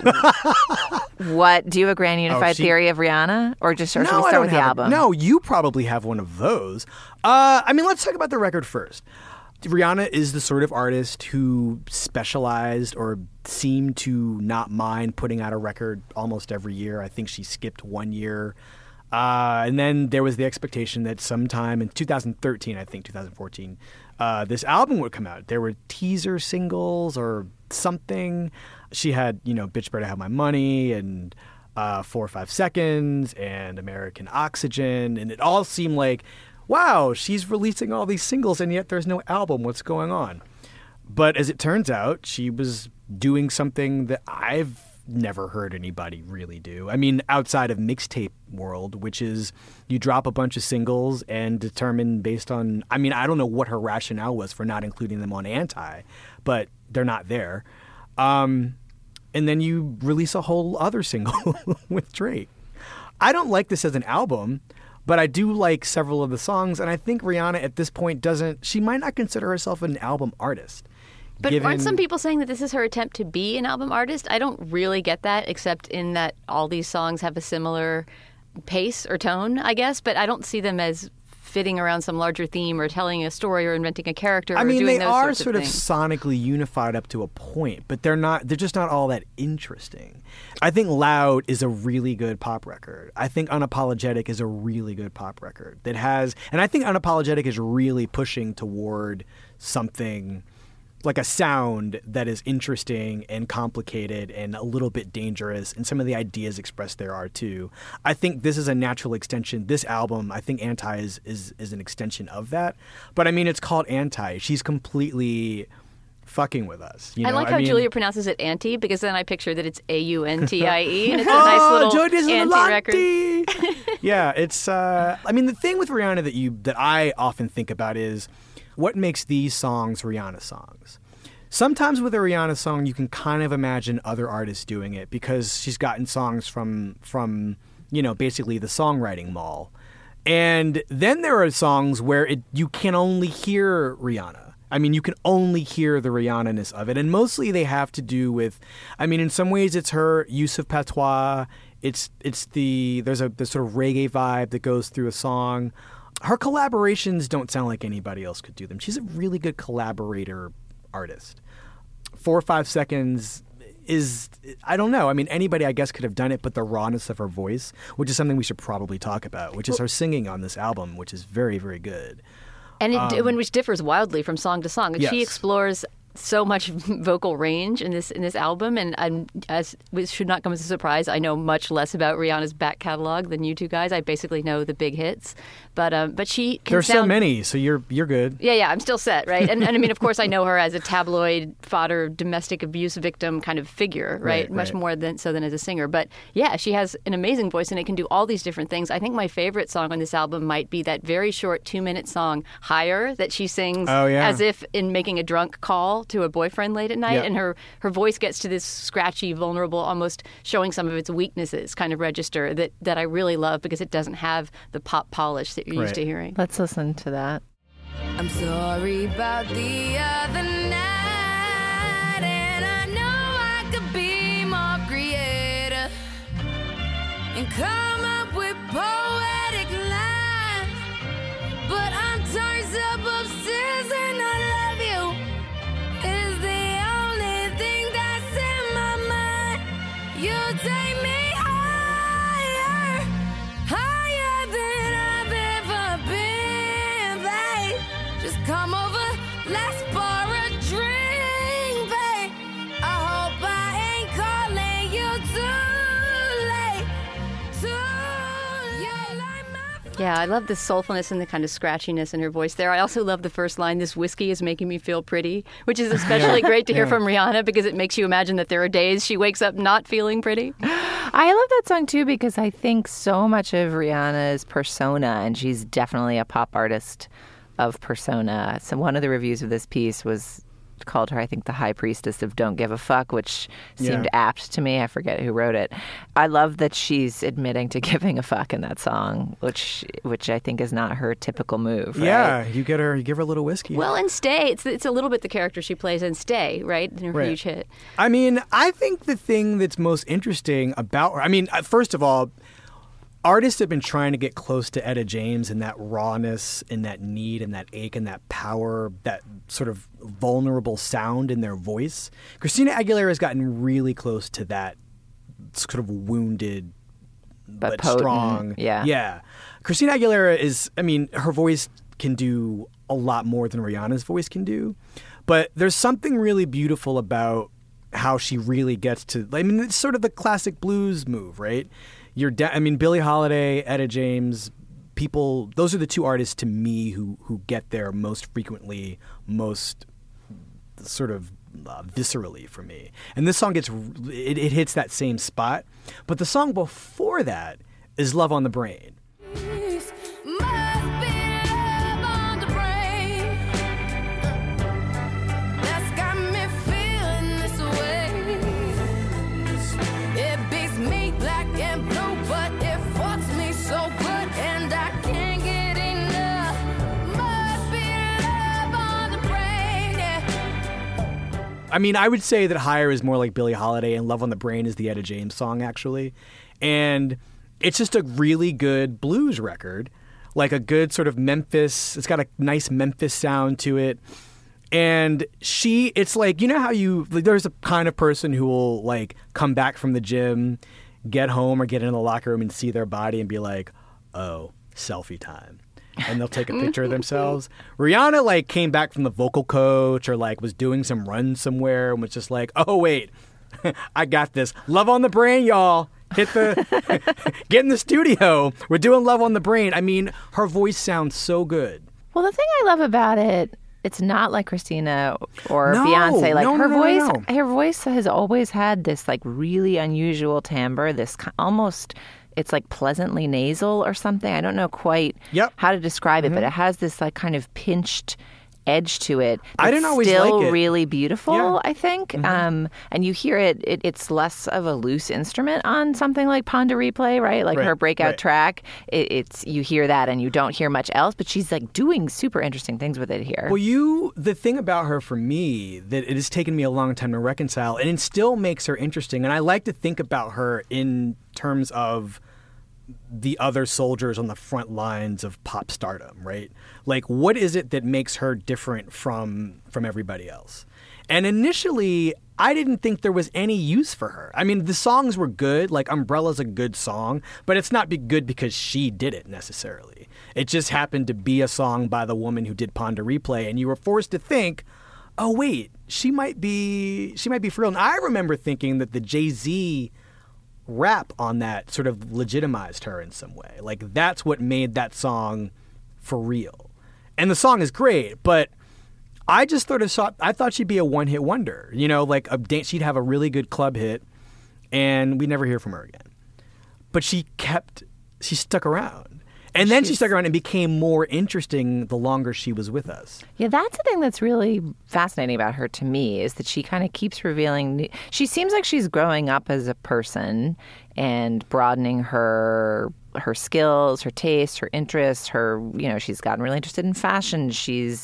[SPEAKER 5] What do you have a grand unified theory of Rihanna, or should we start with the album?
[SPEAKER 6] No, you probably have one of those. Let's talk about the record first. Rihanna is the sort of artist who specialized or seemed to not mind putting out a record almost every year. I think she skipped 1 year. And then there was the expectation that sometime in 2013, I think 2014, this album would come out. There were teaser singles or something. She had, Bitch Better Have My Money and 4 or 5 Seconds and American Oxygen. And it all seemed like, wow, she's releasing all these singles and yet there's no album. What's going on? But as it turns out, she was doing something that I've never heard anybody really do. I mean, outside of mixtape world, which is you drop a bunch of singles and determine based on, I don't know what her rationale was for not including them on Anti, but they're not there. And then you release a whole other single with Drake. I don't like this as an album, but I do like several of the songs, and I think Rihanna at this point she might not consider herself an album artist.
[SPEAKER 10] But aren't some people saying that this is her attempt to be an album artist? I don't really get that, except in that all these songs have a similar pace or tone, I guess, but I don't see them as fitting around some larger theme or telling a story or inventing a character or doing those sorts of things.
[SPEAKER 6] They are sort of sonically unified up to a point, but they're just not all that interesting. I think Loud is a really good pop record. I think Unapologetic is a really good pop record and I think Unapologetic is really pushing toward something like a sound that is interesting and complicated and a little bit dangerous, and some of the ideas expressed there are too. I think this is a natural extension. This album, I think Anti is an extension of that. But it's called Anti. She's completely fucking with us.
[SPEAKER 10] I like how Julia pronounces it Anti, because then I picture that it's Auntie, and it's a nice little Anti record.
[SPEAKER 6] Yeah, it's. The thing with Rihanna that I often think about is, what makes these songs Rihanna songs? Sometimes with a Rihanna song, you can kind of imagine other artists doing it because she's gotten songs from basically the songwriting mall. And then there are songs where you can only hear Rihanna. You can only hear the Rihanna-ness of it. And mostly they have to do with, in some ways it's her use of patois. There's the sort of reggae vibe that goes through a song. Her collaborations don't sound like anybody else could do them. She's a really good collaborator artist. 4 or 5 Seconds is, I don't know. Anybody, I guess, could have done it, but the rawness of her voice, which is something we should probably talk about, which is her singing on this album, which is very, very good.
[SPEAKER 10] And which differs wildly from song to song.
[SPEAKER 6] Yes.
[SPEAKER 10] She explores so much vocal range in this album, and as it should not come as a surprise, I know much less about Rihanna's back catalog than you two guys. I basically know the big hits, but she can
[SPEAKER 6] There's so many, so you're good.
[SPEAKER 10] Yeah, I'm still set, right? And of course, I know her as a tabloid fodder, domestic abuse victim kind of figure, right? Much more than as a singer. But yeah, she has an amazing voice, and it can do all these different things. I think my favorite song on this album might be that very short 2-minute song "Higher" that she sings as if in making a drunk call to a boyfriend late at night, and her voice gets to this scratchy, vulnerable, almost showing some of its weaknesses kind of register that I really love, because it doesn't have the pop polish that you're used to hearing.
[SPEAKER 5] Let's listen to that.
[SPEAKER 11] I'm sorry about the other night, and I know I could be more creative and come up with poetic lines, but I'm turns up upstairs and I love you. Is the only thing that's in my mind. You take me higher, higher than I've ever been, babe. Just come over, let's pour a drink, babe. I hope I ain't calling you too late, too
[SPEAKER 10] Yeah, I love the soulfulness and the kind of scratchiness in her voice there. I also love the first line, "This whiskey is making me feel pretty," which is especially great to hear from Rihanna because it makes you imagine that there are days she wakes up not feeling pretty.
[SPEAKER 5] I love that song, too, because I think so much of Rihanna's persona, and she's definitely a pop artist of persona. So one of the reviews of this piece called her, I think, the high priestess of don't give a fuck, which seemed apt to me. I forget who wrote it. I love that she's admitting to giving a fuck in that song, which I think is not her typical move. Right?
[SPEAKER 6] Yeah, you give her a little whiskey.
[SPEAKER 10] Well, and Stay, it's a little bit the character she plays in Stay, right? In her huge hit.
[SPEAKER 6] I mean, I think the thing that's most interesting about her, I mean, first of all, artists have been trying to get close to Etta James and that rawness and that need and that ache and that power, that sort of vulnerable sound in their voice. Christina Aguilera has gotten really close to that sort of wounded but
[SPEAKER 5] potent,
[SPEAKER 6] strong.
[SPEAKER 5] Yeah.
[SPEAKER 6] Christina Aguilera is, I mean, her voice can do a lot more than Rihanna's voice can do. But there's something really beautiful about how she really gets to, I mean, it's sort of the classic blues move, right? Billie Holiday, Etta James, those are the two artists to me who get there most frequently, most sort of viscerally for me. And this song it hits that same spot. But the song before that is Love on the Brain. I mean, I would say that Higher is more like Billie Holiday and Love on the Brain is the Etta James song, actually. And it's just a really good blues record, like a good sort of Memphis. It's got a nice Memphis sound to it. And it's like, you know how there's a kind of person who will like come back from the gym, get home or get in the locker room and see their body and be like, oh, selfie time. And they'll take a picture of themselves. Rihanna like came back from the vocal coach or like was doing some run somewhere and was just like, oh wait, I got this. Love on the Brain, y'all. Get in the studio. We're doing Love on the Brain. I mean, her voice sounds so good.
[SPEAKER 5] Well, the thing I love about it, it's not like Christina or Beyonce. Like her voice has always had this like really unusual timbre, this almost, it's like pleasantly nasal or something. I don't know quite how to describe it, but it has this like kind of pinched edge to it.
[SPEAKER 6] I didn't always
[SPEAKER 5] still
[SPEAKER 6] like it.
[SPEAKER 5] Really beautiful, I think. And you hear it's less of a loose instrument on something like Pon de Replay, right? Like her breakout track. It's you hear that and you don't hear much else, but she's like doing super interesting things with it here.
[SPEAKER 6] Well, the thing about her for me that it has taken me a long time to reconcile, and it still makes her interesting. And I like to think about her in terms of the other soldiers on the front lines of pop stardom, right? Like, what is it that makes her different from everybody else? And initially, I didn't think there was any use for her. I mean, the songs were good. Like, Umbrella's a good song, but it's not good because she did it necessarily. It just happened to be a song by the woman who did Pon de Replay, and you were forced to think, oh, wait, she might be for real. And I remember thinking that the Jay-Z rap on that sort of legitimized her in some way. Like, that's what made that song for real. And the song is great, but I just I thought she'd be a one-hit wonder. You know, like she'd have a really good club hit, and we'd never hear from her again. But she stuck around. And then she stuck around and became more interesting the longer she was with us.
[SPEAKER 5] Yeah, that's the thing that's really fascinating about her to me, is that she kind of keeps revealing. She seems like she's growing up as a person and broadening her skills, her tastes, her interests. She's gotten really interested in fashion. She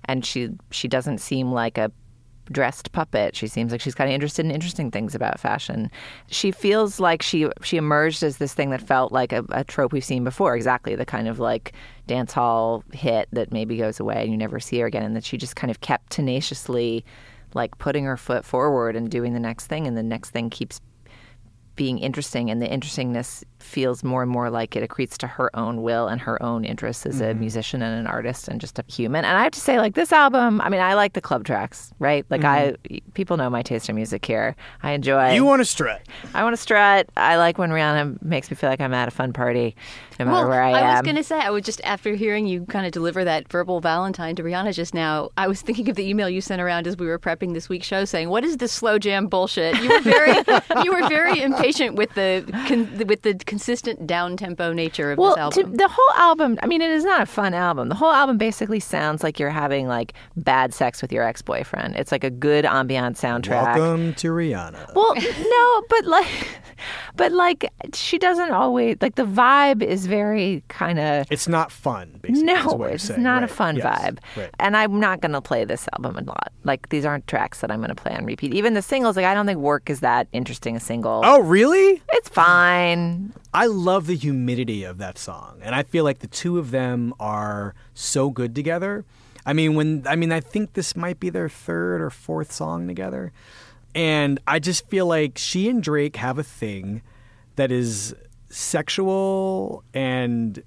[SPEAKER 5] doesn't seem like a dressed puppet. She seems like she's kind of interested in interesting things about fashion. She feels like she emerged as this thing that felt like a trope we've seen before, exactly the kind of like dance hall hit that maybe goes away and you never see her again, and that she just kind of kept tenaciously like putting her foot forward and doing the next thing, and the next thing keeps being interesting, and the interestingness feels more and more like it accretes to her own will and her own interests as a musician and an artist and just a human. And I have to say, like, this album, I mean, I like the club tracks, right? Like, people know my taste in music here. I enjoy.
[SPEAKER 6] You want to strut.
[SPEAKER 5] I want to strut. I like when Rihanna makes me feel like I'm at a fun party, no matter where I am.
[SPEAKER 10] I was going to say, I would just, after hearing you kind of deliver that verbal Valentine to Rihanna just now, I was thinking of the email you sent around as we were prepping this week's show saying, what is this slow jam bullshit? You were very impatient with the consistent down-tempo nature of this album.
[SPEAKER 5] The whole album, I mean, it is not a fun album. The whole album basically sounds like you're having, like, bad sex with your ex-boyfriend. It's like a good ambient soundtrack.
[SPEAKER 6] Welcome to Rihanna.
[SPEAKER 5] Well, no, but she doesn't always, like, the vibe is very kind of...
[SPEAKER 6] It's not fun, basically.
[SPEAKER 5] No, it's not a fun vibe. Right. And I'm not going to play this album a lot. Like, these aren't tracks that I'm going to play on repeat. Even the singles, like, I don't think Work is that interesting a single.
[SPEAKER 6] Oh, really?
[SPEAKER 5] It's fine.
[SPEAKER 6] I love the humidity of that song. And I feel like the two of them are so good together. I think this might be their third or fourth song together. And I just feel like she and Drake have a thing that is sexual and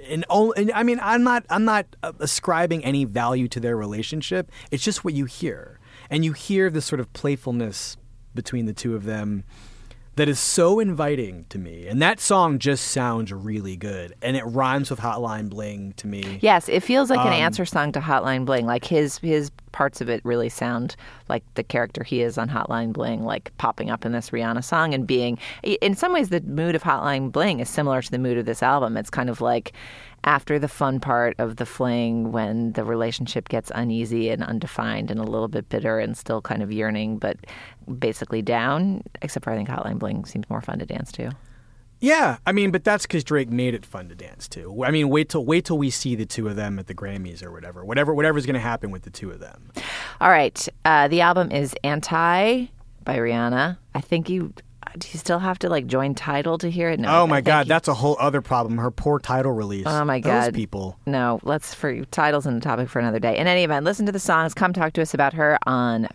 [SPEAKER 6] I mean, I'm not ascribing any value to their relationship. It's just what you hear. And you hear this sort of playfulness between the two of them that is so inviting to me. And that song just sounds really good. And it rhymes with Hotline Bling to me.
[SPEAKER 5] Yes, it feels like an answer song to Hotline Bling. Like his parts of it really sound like the character he is on Hotline Bling, like popping up in this Rihanna song and being... In some ways, the mood of Hotline Bling is similar to the mood of this album. It's kind of like after the fun part of the fling, when the relationship gets uneasy and undefined and a little bit bitter and still kind of yearning, but basically down, except for I think Hotline Bling seems more fun to dance to.
[SPEAKER 6] Yeah, I mean, but that's because Drake made it fun to dance to. I mean, wait till we see the two of them at the Grammys or whatever's going to happen with the two of them.
[SPEAKER 5] All right, the album is Anti by Rihanna. I think do you still have to like join Tidal to hear it? No.
[SPEAKER 6] Oh my God, that's a whole other problem. Her poor Tidal release.
[SPEAKER 5] Oh my God,
[SPEAKER 6] those people.
[SPEAKER 5] No, Tidal's in the topic for another day. In any event, listen to the songs. Come talk to us about her on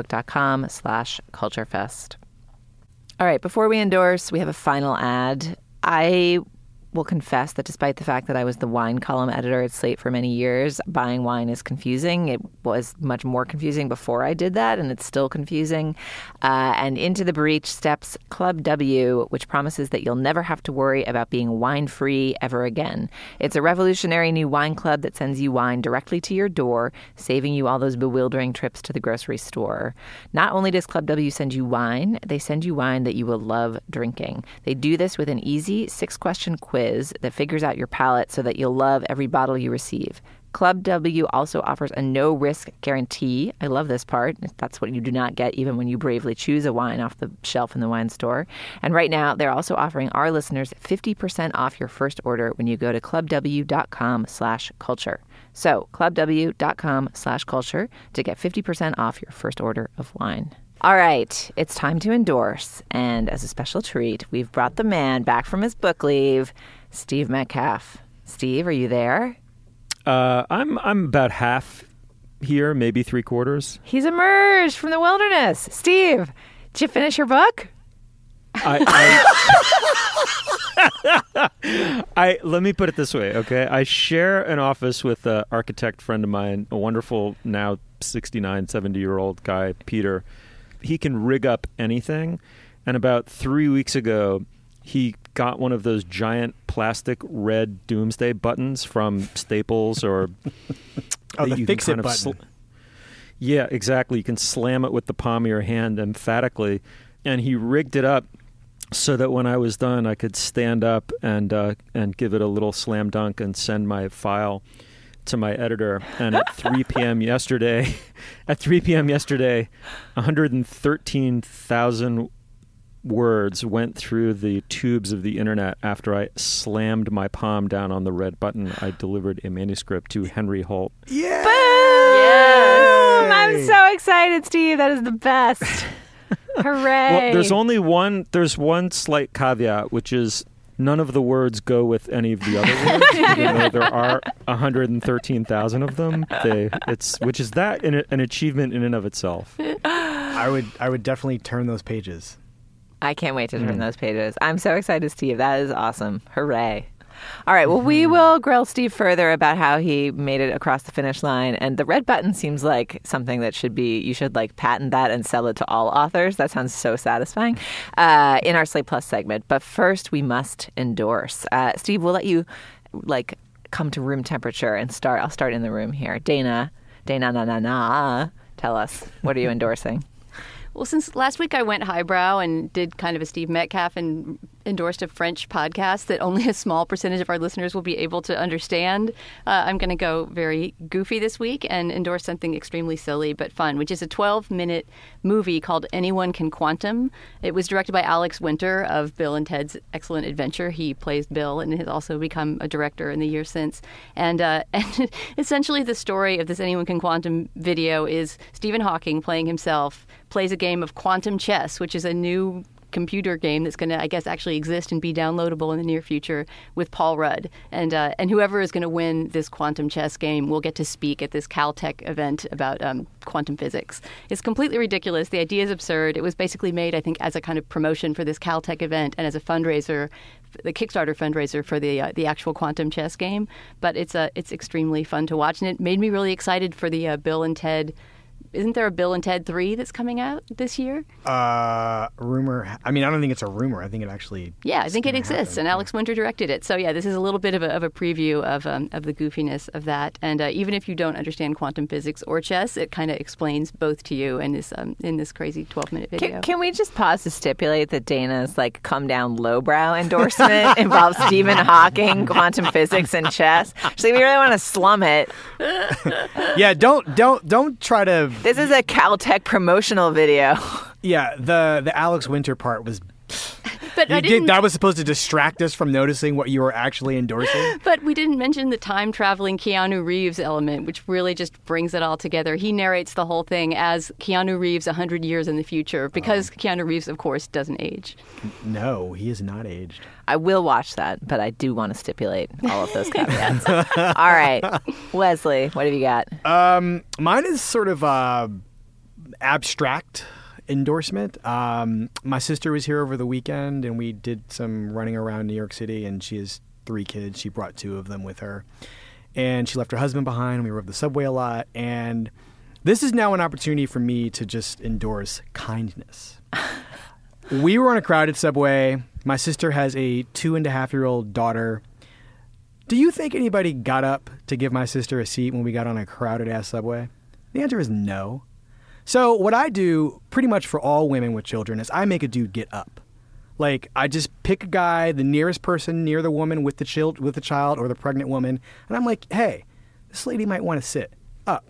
[SPEAKER 5] Facebook.com/CultureFest. All right, before we endorse, we have a final ad. I will confess that despite the fact that I was the wine column editor at Slate for many years, buying wine is confusing. It was much more confusing before I did that, and it's still confusing. And into the breach steps Club W, which promises that you'll never have to worry about being wine-free ever again. It's a revolutionary new wine club that sends you wine directly to your door, saving you all those bewildering trips to the grocery store. Not only does Club W send you wine, they send you wine that you will love drinking. They do this with an easy 6-question quiz that figures out your palate so that you'll love every bottle you receive. Club W also offers a no-risk guarantee. I love this part. That's what you do not get even when you bravely choose a wine off the shelf in the wine store. And right now, they're also offering our listeners 50% off your first order when you go to clubw.com/culture. So, clubw.com/culture to get 50% off your first order of wine. All right, it's time to endorse. And as a special treat, we've brought the man back from his book leave, Steve Metcalf. Steve, are you there?
[SPEAKER 12] I'm about half here, maybe 3/4.
[SPEAKER 5] He's emerged from the wilderness. Steve, did you finish your book?
[SPEAKER 12] Let me put it this way, okay? I share an office with an architect friend of mine, a wonderful, now 69, 70-year-old guy, Peter. He can rig up anything. And about 3 weeks ago, he got one of those giant plastic red doomsday buttons from Staples or...
[SPEAKER 6] the fix-it button.
[SPEAKER 12] Yeah, exactly. You can slam it with the palm of your hand emphatically. And he rigged it up so that when I was done, I could stand up and give it a little slam dunk and send my file to my editor. And at 3 p.m. yesterday, 113,000 words went through the tubes of the internet after I slammed my palm down on the red button. I delivered a manuscript to Henry Holt.
[SPEAKER 6] Yeah!
[SPEAKER 5] Boom! Yes! I'm so excited, Steve. That is the best. Hooray!
[SPEAKER 12] Well, there's one slight caveat, which is none of the words go with any of the other words, even though there are 113,000 of them. Which is an achievement in and of itself.
[SPEAKER 6] I would definitely turn those pages.
[SPEAKER 5] I can't wait to turn those pages. I'm so excited, Steve. That is awesome. Hooray. All right, well, we will grill Steve further about how he made it across the finish line. And the red button seems like something that you should like patent that and sell it to all authors. That sounds so satisfying in our Slate Plus segment. But first, we must endorse. Steve, we'll let you like come to room temperature and start. I'll start in the room here. Dana, tell us, what are you endorsing?
[SPEAKER 10] Well, since last week I went highbrow and did kind of a Steve Metcalf and endorsed a French podcast that only a small percentage of our listeners will be able to understand, I'm going to go very goofy this week and endorse something extremely silly but fun, which is a 12-minute movie called Anyone Can Quantum. It was directed by Alex Winter of Bill and Ted's Excellent Adventure. He plays Bill and has also become a director in the years since. And essentially the story of this Anyone Can Quantum video is Stephen Hawking playing himself, plays a game of quantum chess, which is a new computer game that's going to, I guess, actually exist and be downloadable in the near future with Paul Rudd. And whoever is going to win this quantum chess game will get to speak at this Caltech event about quantum physics. It's completely ridiculous. The idea is absurd. It was basically made, I think, as a kind of promotion for this Caltech event and as a fundraiser, the Kickstarter fundraiser for the actual quantum chess game. But it's extremely fun to watch, and it made me really excited for the Bill and Ted. Isn't there a Bill and Ted 3 that's coming out this year?
[SPEAKER 6] Rumor. I mean, I don't think it's a rumor. I think it actually.
[SPEAKER 10] Yeah, I think it exists, and Alex Winter directed it. So yeah, this is a little bit of a preview of the goofiness of that. And even if you don't understand quantum physics or chess, it kind of explains both to you in this crazy 12-minute video.
[SPEAKER 5] Can we just pause to stipulate that Dana's like come down lowbrow endorsement involves Stephen Hawking, quantum physics, and chess? Actually, we really want to slum it.
[SPEAKER 6] Yeah, don't try to.
[SPEAKER 5] This is a Caltech promotional video.
[SPEAKER 6] Yeah, the Alex Winter part was.
[SPEAKER 10] But
[SPEAKER 6] that was supposed to distract us from noticing what you were actually endorsing.
[SPEAKER 10] But we didn't mention the time-traveling Keanu Reeves element, which really just brings it all together. He narrates the whole thing as Keanu Reeves 100 years in the future, because Keanu Reeves, of course, doesn't age.
[SPEAKER 6] No, he is not aged.
[SPEAKER 5] I will watch that, but I do want to stipulate all of those caveats. All right. Wesley, what have you got?
[SPEAKER 6] Mine is sort of abstract endorsement. My sister was here over the weekend, and we did some running around New York City, and she has 3 kids. She brought 2 of them with her, and she left her husband behind, and we rode the subway a lot, and this is now an opportunity for me to just endorse kindness. We were on a crowded subway. My sister has a 2.5-year-old daughter. Do you think anybody got up to give my sister a seat when we got on a crowded-ass subway? The answer is no. So what I do pretty much for all women with children is I make a dude get up. Like, I just pick a guy, the nearest person near the woman with the child or the pregnant woman, and I'm like, hey, this lady might want to sit up.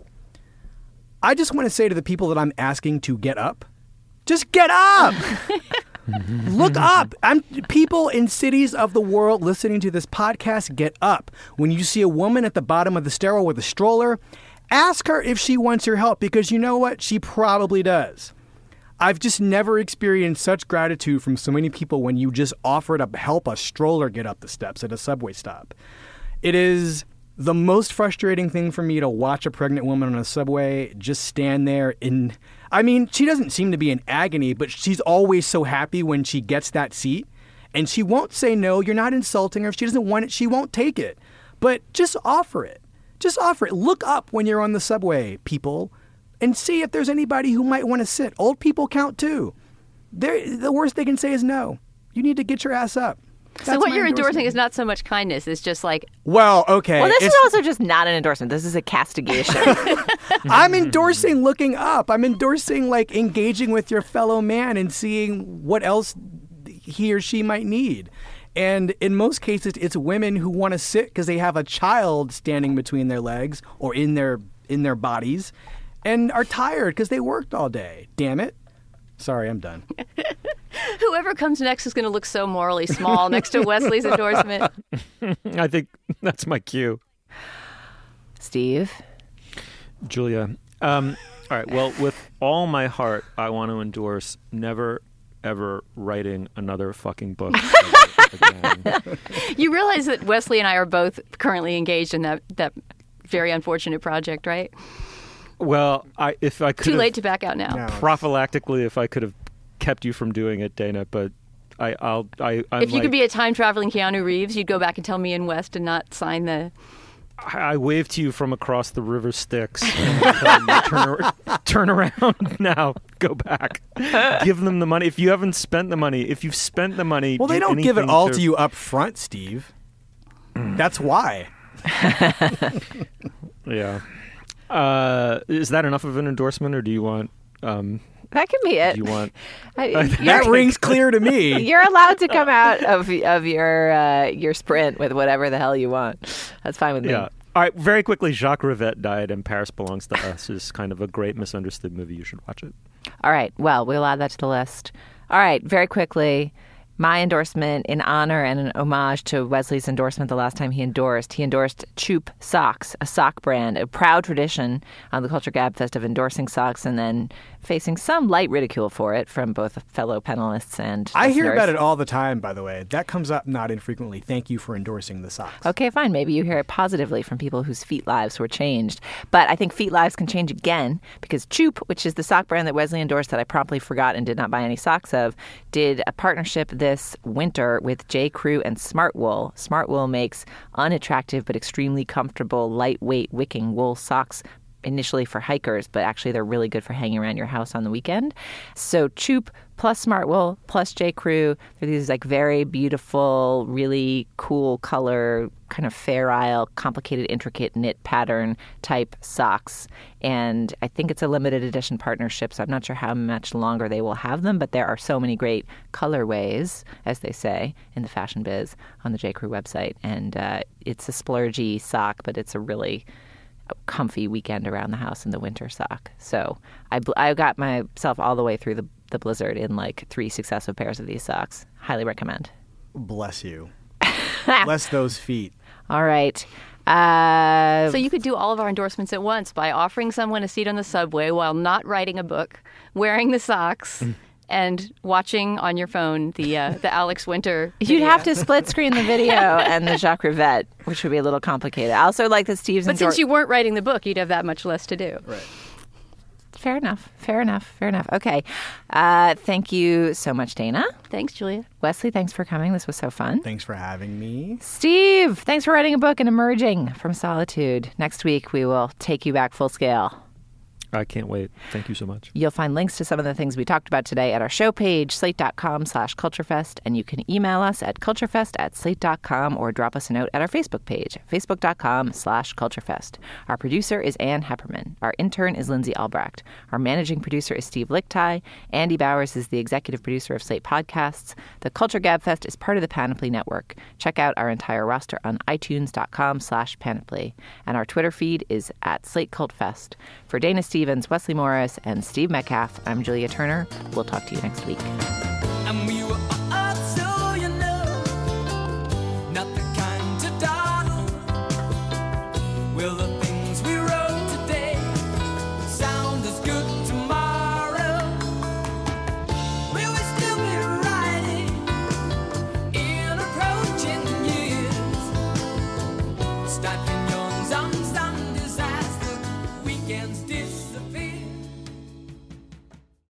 [SPEAKER 6] I just want to say to the people that I'm asking to get up, just get up! Look up. People in cities of the world listening to this podcast, get up. When you see a woman at the bottom of the stairwell with a stroller, ask her if she wants your help, because you know what? She probably does. I've just never experienced such gratitude from so many people when you just offer to help a stroller get up the steps at a subway stop. It is the most frustrating thing for me to watch a pregnant woman on a subway just stand there she doesn't seem to be in agony, but she's always so happy when she gets that seat. And she won't say no. You're not insulting her. If she doesn't want it, she won't take it. But just offer it. Just offer it. Look up when you're on the subway, people, and see if there's anybody who might want to sit. Old people count too. The worst they can say is no. You need to get your ass up.
[SPEAKER 10] So what you're endorsing is not so much kindness. It's just like...
[SPEAKER 6] Well, okay.
[SPEAKER 5] Well, this is also just not an endorsement. This is a castigation.
[SPEAKER 6] I'm endorsing looking up. I'm endorsing, like, engaging with your fellow man and seeing what else he or she might need. And in most cases, it's women who want to sit because they have a child standing between their legs or in their bodies and are tired because they worked all day. Damn it. Sorry, I'm done.
[SPEAKER 10] Whoever comes next is going to look so morally small next to Wesley's endorsement.
[SPEAKER 12] I think that's my cue.
[SPEAKER 5] Steve?
[SPEAKER 12] Julia. All right. Well, with all my heart, I want to endorse never, ever writing another fucking book again.
[SPEAKER 10] You realize that Wesley and I are both currently engaged in that very unfortunate project, right?
[SPEAKER 12] Well, if I could
[SPEAKER 10] too late to back out now.
[SPEAKER 12] Prophylactically, if I could have kept you from doing it, Dana, but I'm
[SPEAKER 10] if you could be a time-traveling Keanu Reeves, you'd go back and tell me and West to not sign the...
[SPEAKER 12] I waved to you from across the river Styx. And turn around now. Go back. Give them the money. If you haven't spent the money, if you've spent the money...
[SPEAKER 6] Well, they don't give it all to you up front, Steve. That's why.
[SPEAKER 12] Yeah. Is that enough of an endorsement, or do you want...
[SPEAKER 5] That can be it.
[SPEAKER 12] Do you want...
[SPEAKER 6] that rings clear to me.
[SPEAKER 5] You're allowed to come out of your sprint with whatever the hell you want. That's fine with me.
[SPEAKER 12] Yeah. All right, very quickly, Jacques Rivette died and Paris Belongs to Us is kind of a great misunderstood movie. You should watch it.
[SPEAKER 5] All right. Well, we'll add that to the list. All right. Very quickly, my endorsement in honor and an homage to Wesley's endorsement the last time he endorsed Choop Socks, a sock brand, a proud tradition on the Culture Gabfest of endorsing socks and then facing some light ridicule for it from both fellow panelists and
[SPEAKER 6] I
[SPEAKER 5] listeners.
[SPEAKER 6] hear about it all the time, by the way. That comes up not infrequently. Thank you for endorsing the socks.
[SPEAKER 5] Okay, fine. Maybe you hear it positively from people whose feet lives were changed. But I think feet lives can change again because Choop, which is the sock brand that Wesley endorsed that I promptly forgot and did not buy any socks of, did a partnership this winter with J. Crew and Smartwool. Smartwool makes unattractive but extremely comfortable, lightweight wicking wool socks initially for hikers, but actually they're really good for hanging around your house on the weekend. So Choop plus Smartwool plus J. Crew, they're these like very beautiful, really cool color, kind of Fair Isle, complicated, intricate knit pattern type socks. And I think it's a limited edition partnership, so I'm not sure how much longer they will have them, but there are so many great colorways, as they say in the fashion biz, on the J. Crew website. And it's a splurgy sock, but it's a really comfy weekend around the house in the winter sock. So I got myself all the way through the blizzard in like 3 successive pairs of these socks. Highly recommend.
[SPEAKER 6] Bless you. Bless those feet.
[SPEAKER 5] All right.
[SPEAKER 10] So you could do all of our endorsements at once by offering someone a seat on the subway while not writing a book, wearing the socks, and watching on your phone the Alex Winter video.
[SPEAKER 5] You'd have to split screen the video and the Jacques Rivette, which would be a little complicated. I also like that Steve's...
[SPEAKER 10] But since you weren't writing the book, you'd have that much less to do.
[SPEAKER 6] Right.
[SPEAKER 5] Fair enough. Okay. Thank you so much, Dana.
[SPEAKER 10] Thanks, Julia.
[SPEAKER 5] Wesley, thanks for coming. This was so fun.
[SPEAKER 6] Thanks for having me.
[SPEAKER 5] Steve, thanks for writing a book and emerging from solitude. Next week, we will take you back full scale.
[SPEAKER 12] I can't wait. Thank you so much.
[SPEAKER 5] You'll find links to some of the things we talked about today at our show page, slate.com/culturefest, and you can email us at culturefest@slate.com or drop us a note at our Facebook page, facebook.com/culturefest. Our producer is Ann Hepperman. Our intern is Lindsay Albrecht. Our managing producer is Steve Lichtai. Andy Bowers is the executive producer of Slate Podcasts. The Culture Gabfest is part of the Panoply Network. Check out our entire roster on itunes.com/panoply. And our Twitter feed is @SlateCultFest. For Dana Stevens, Wesley Morris, and Steve Metcalf, I'm Julia Turner. We'll talk to you next week.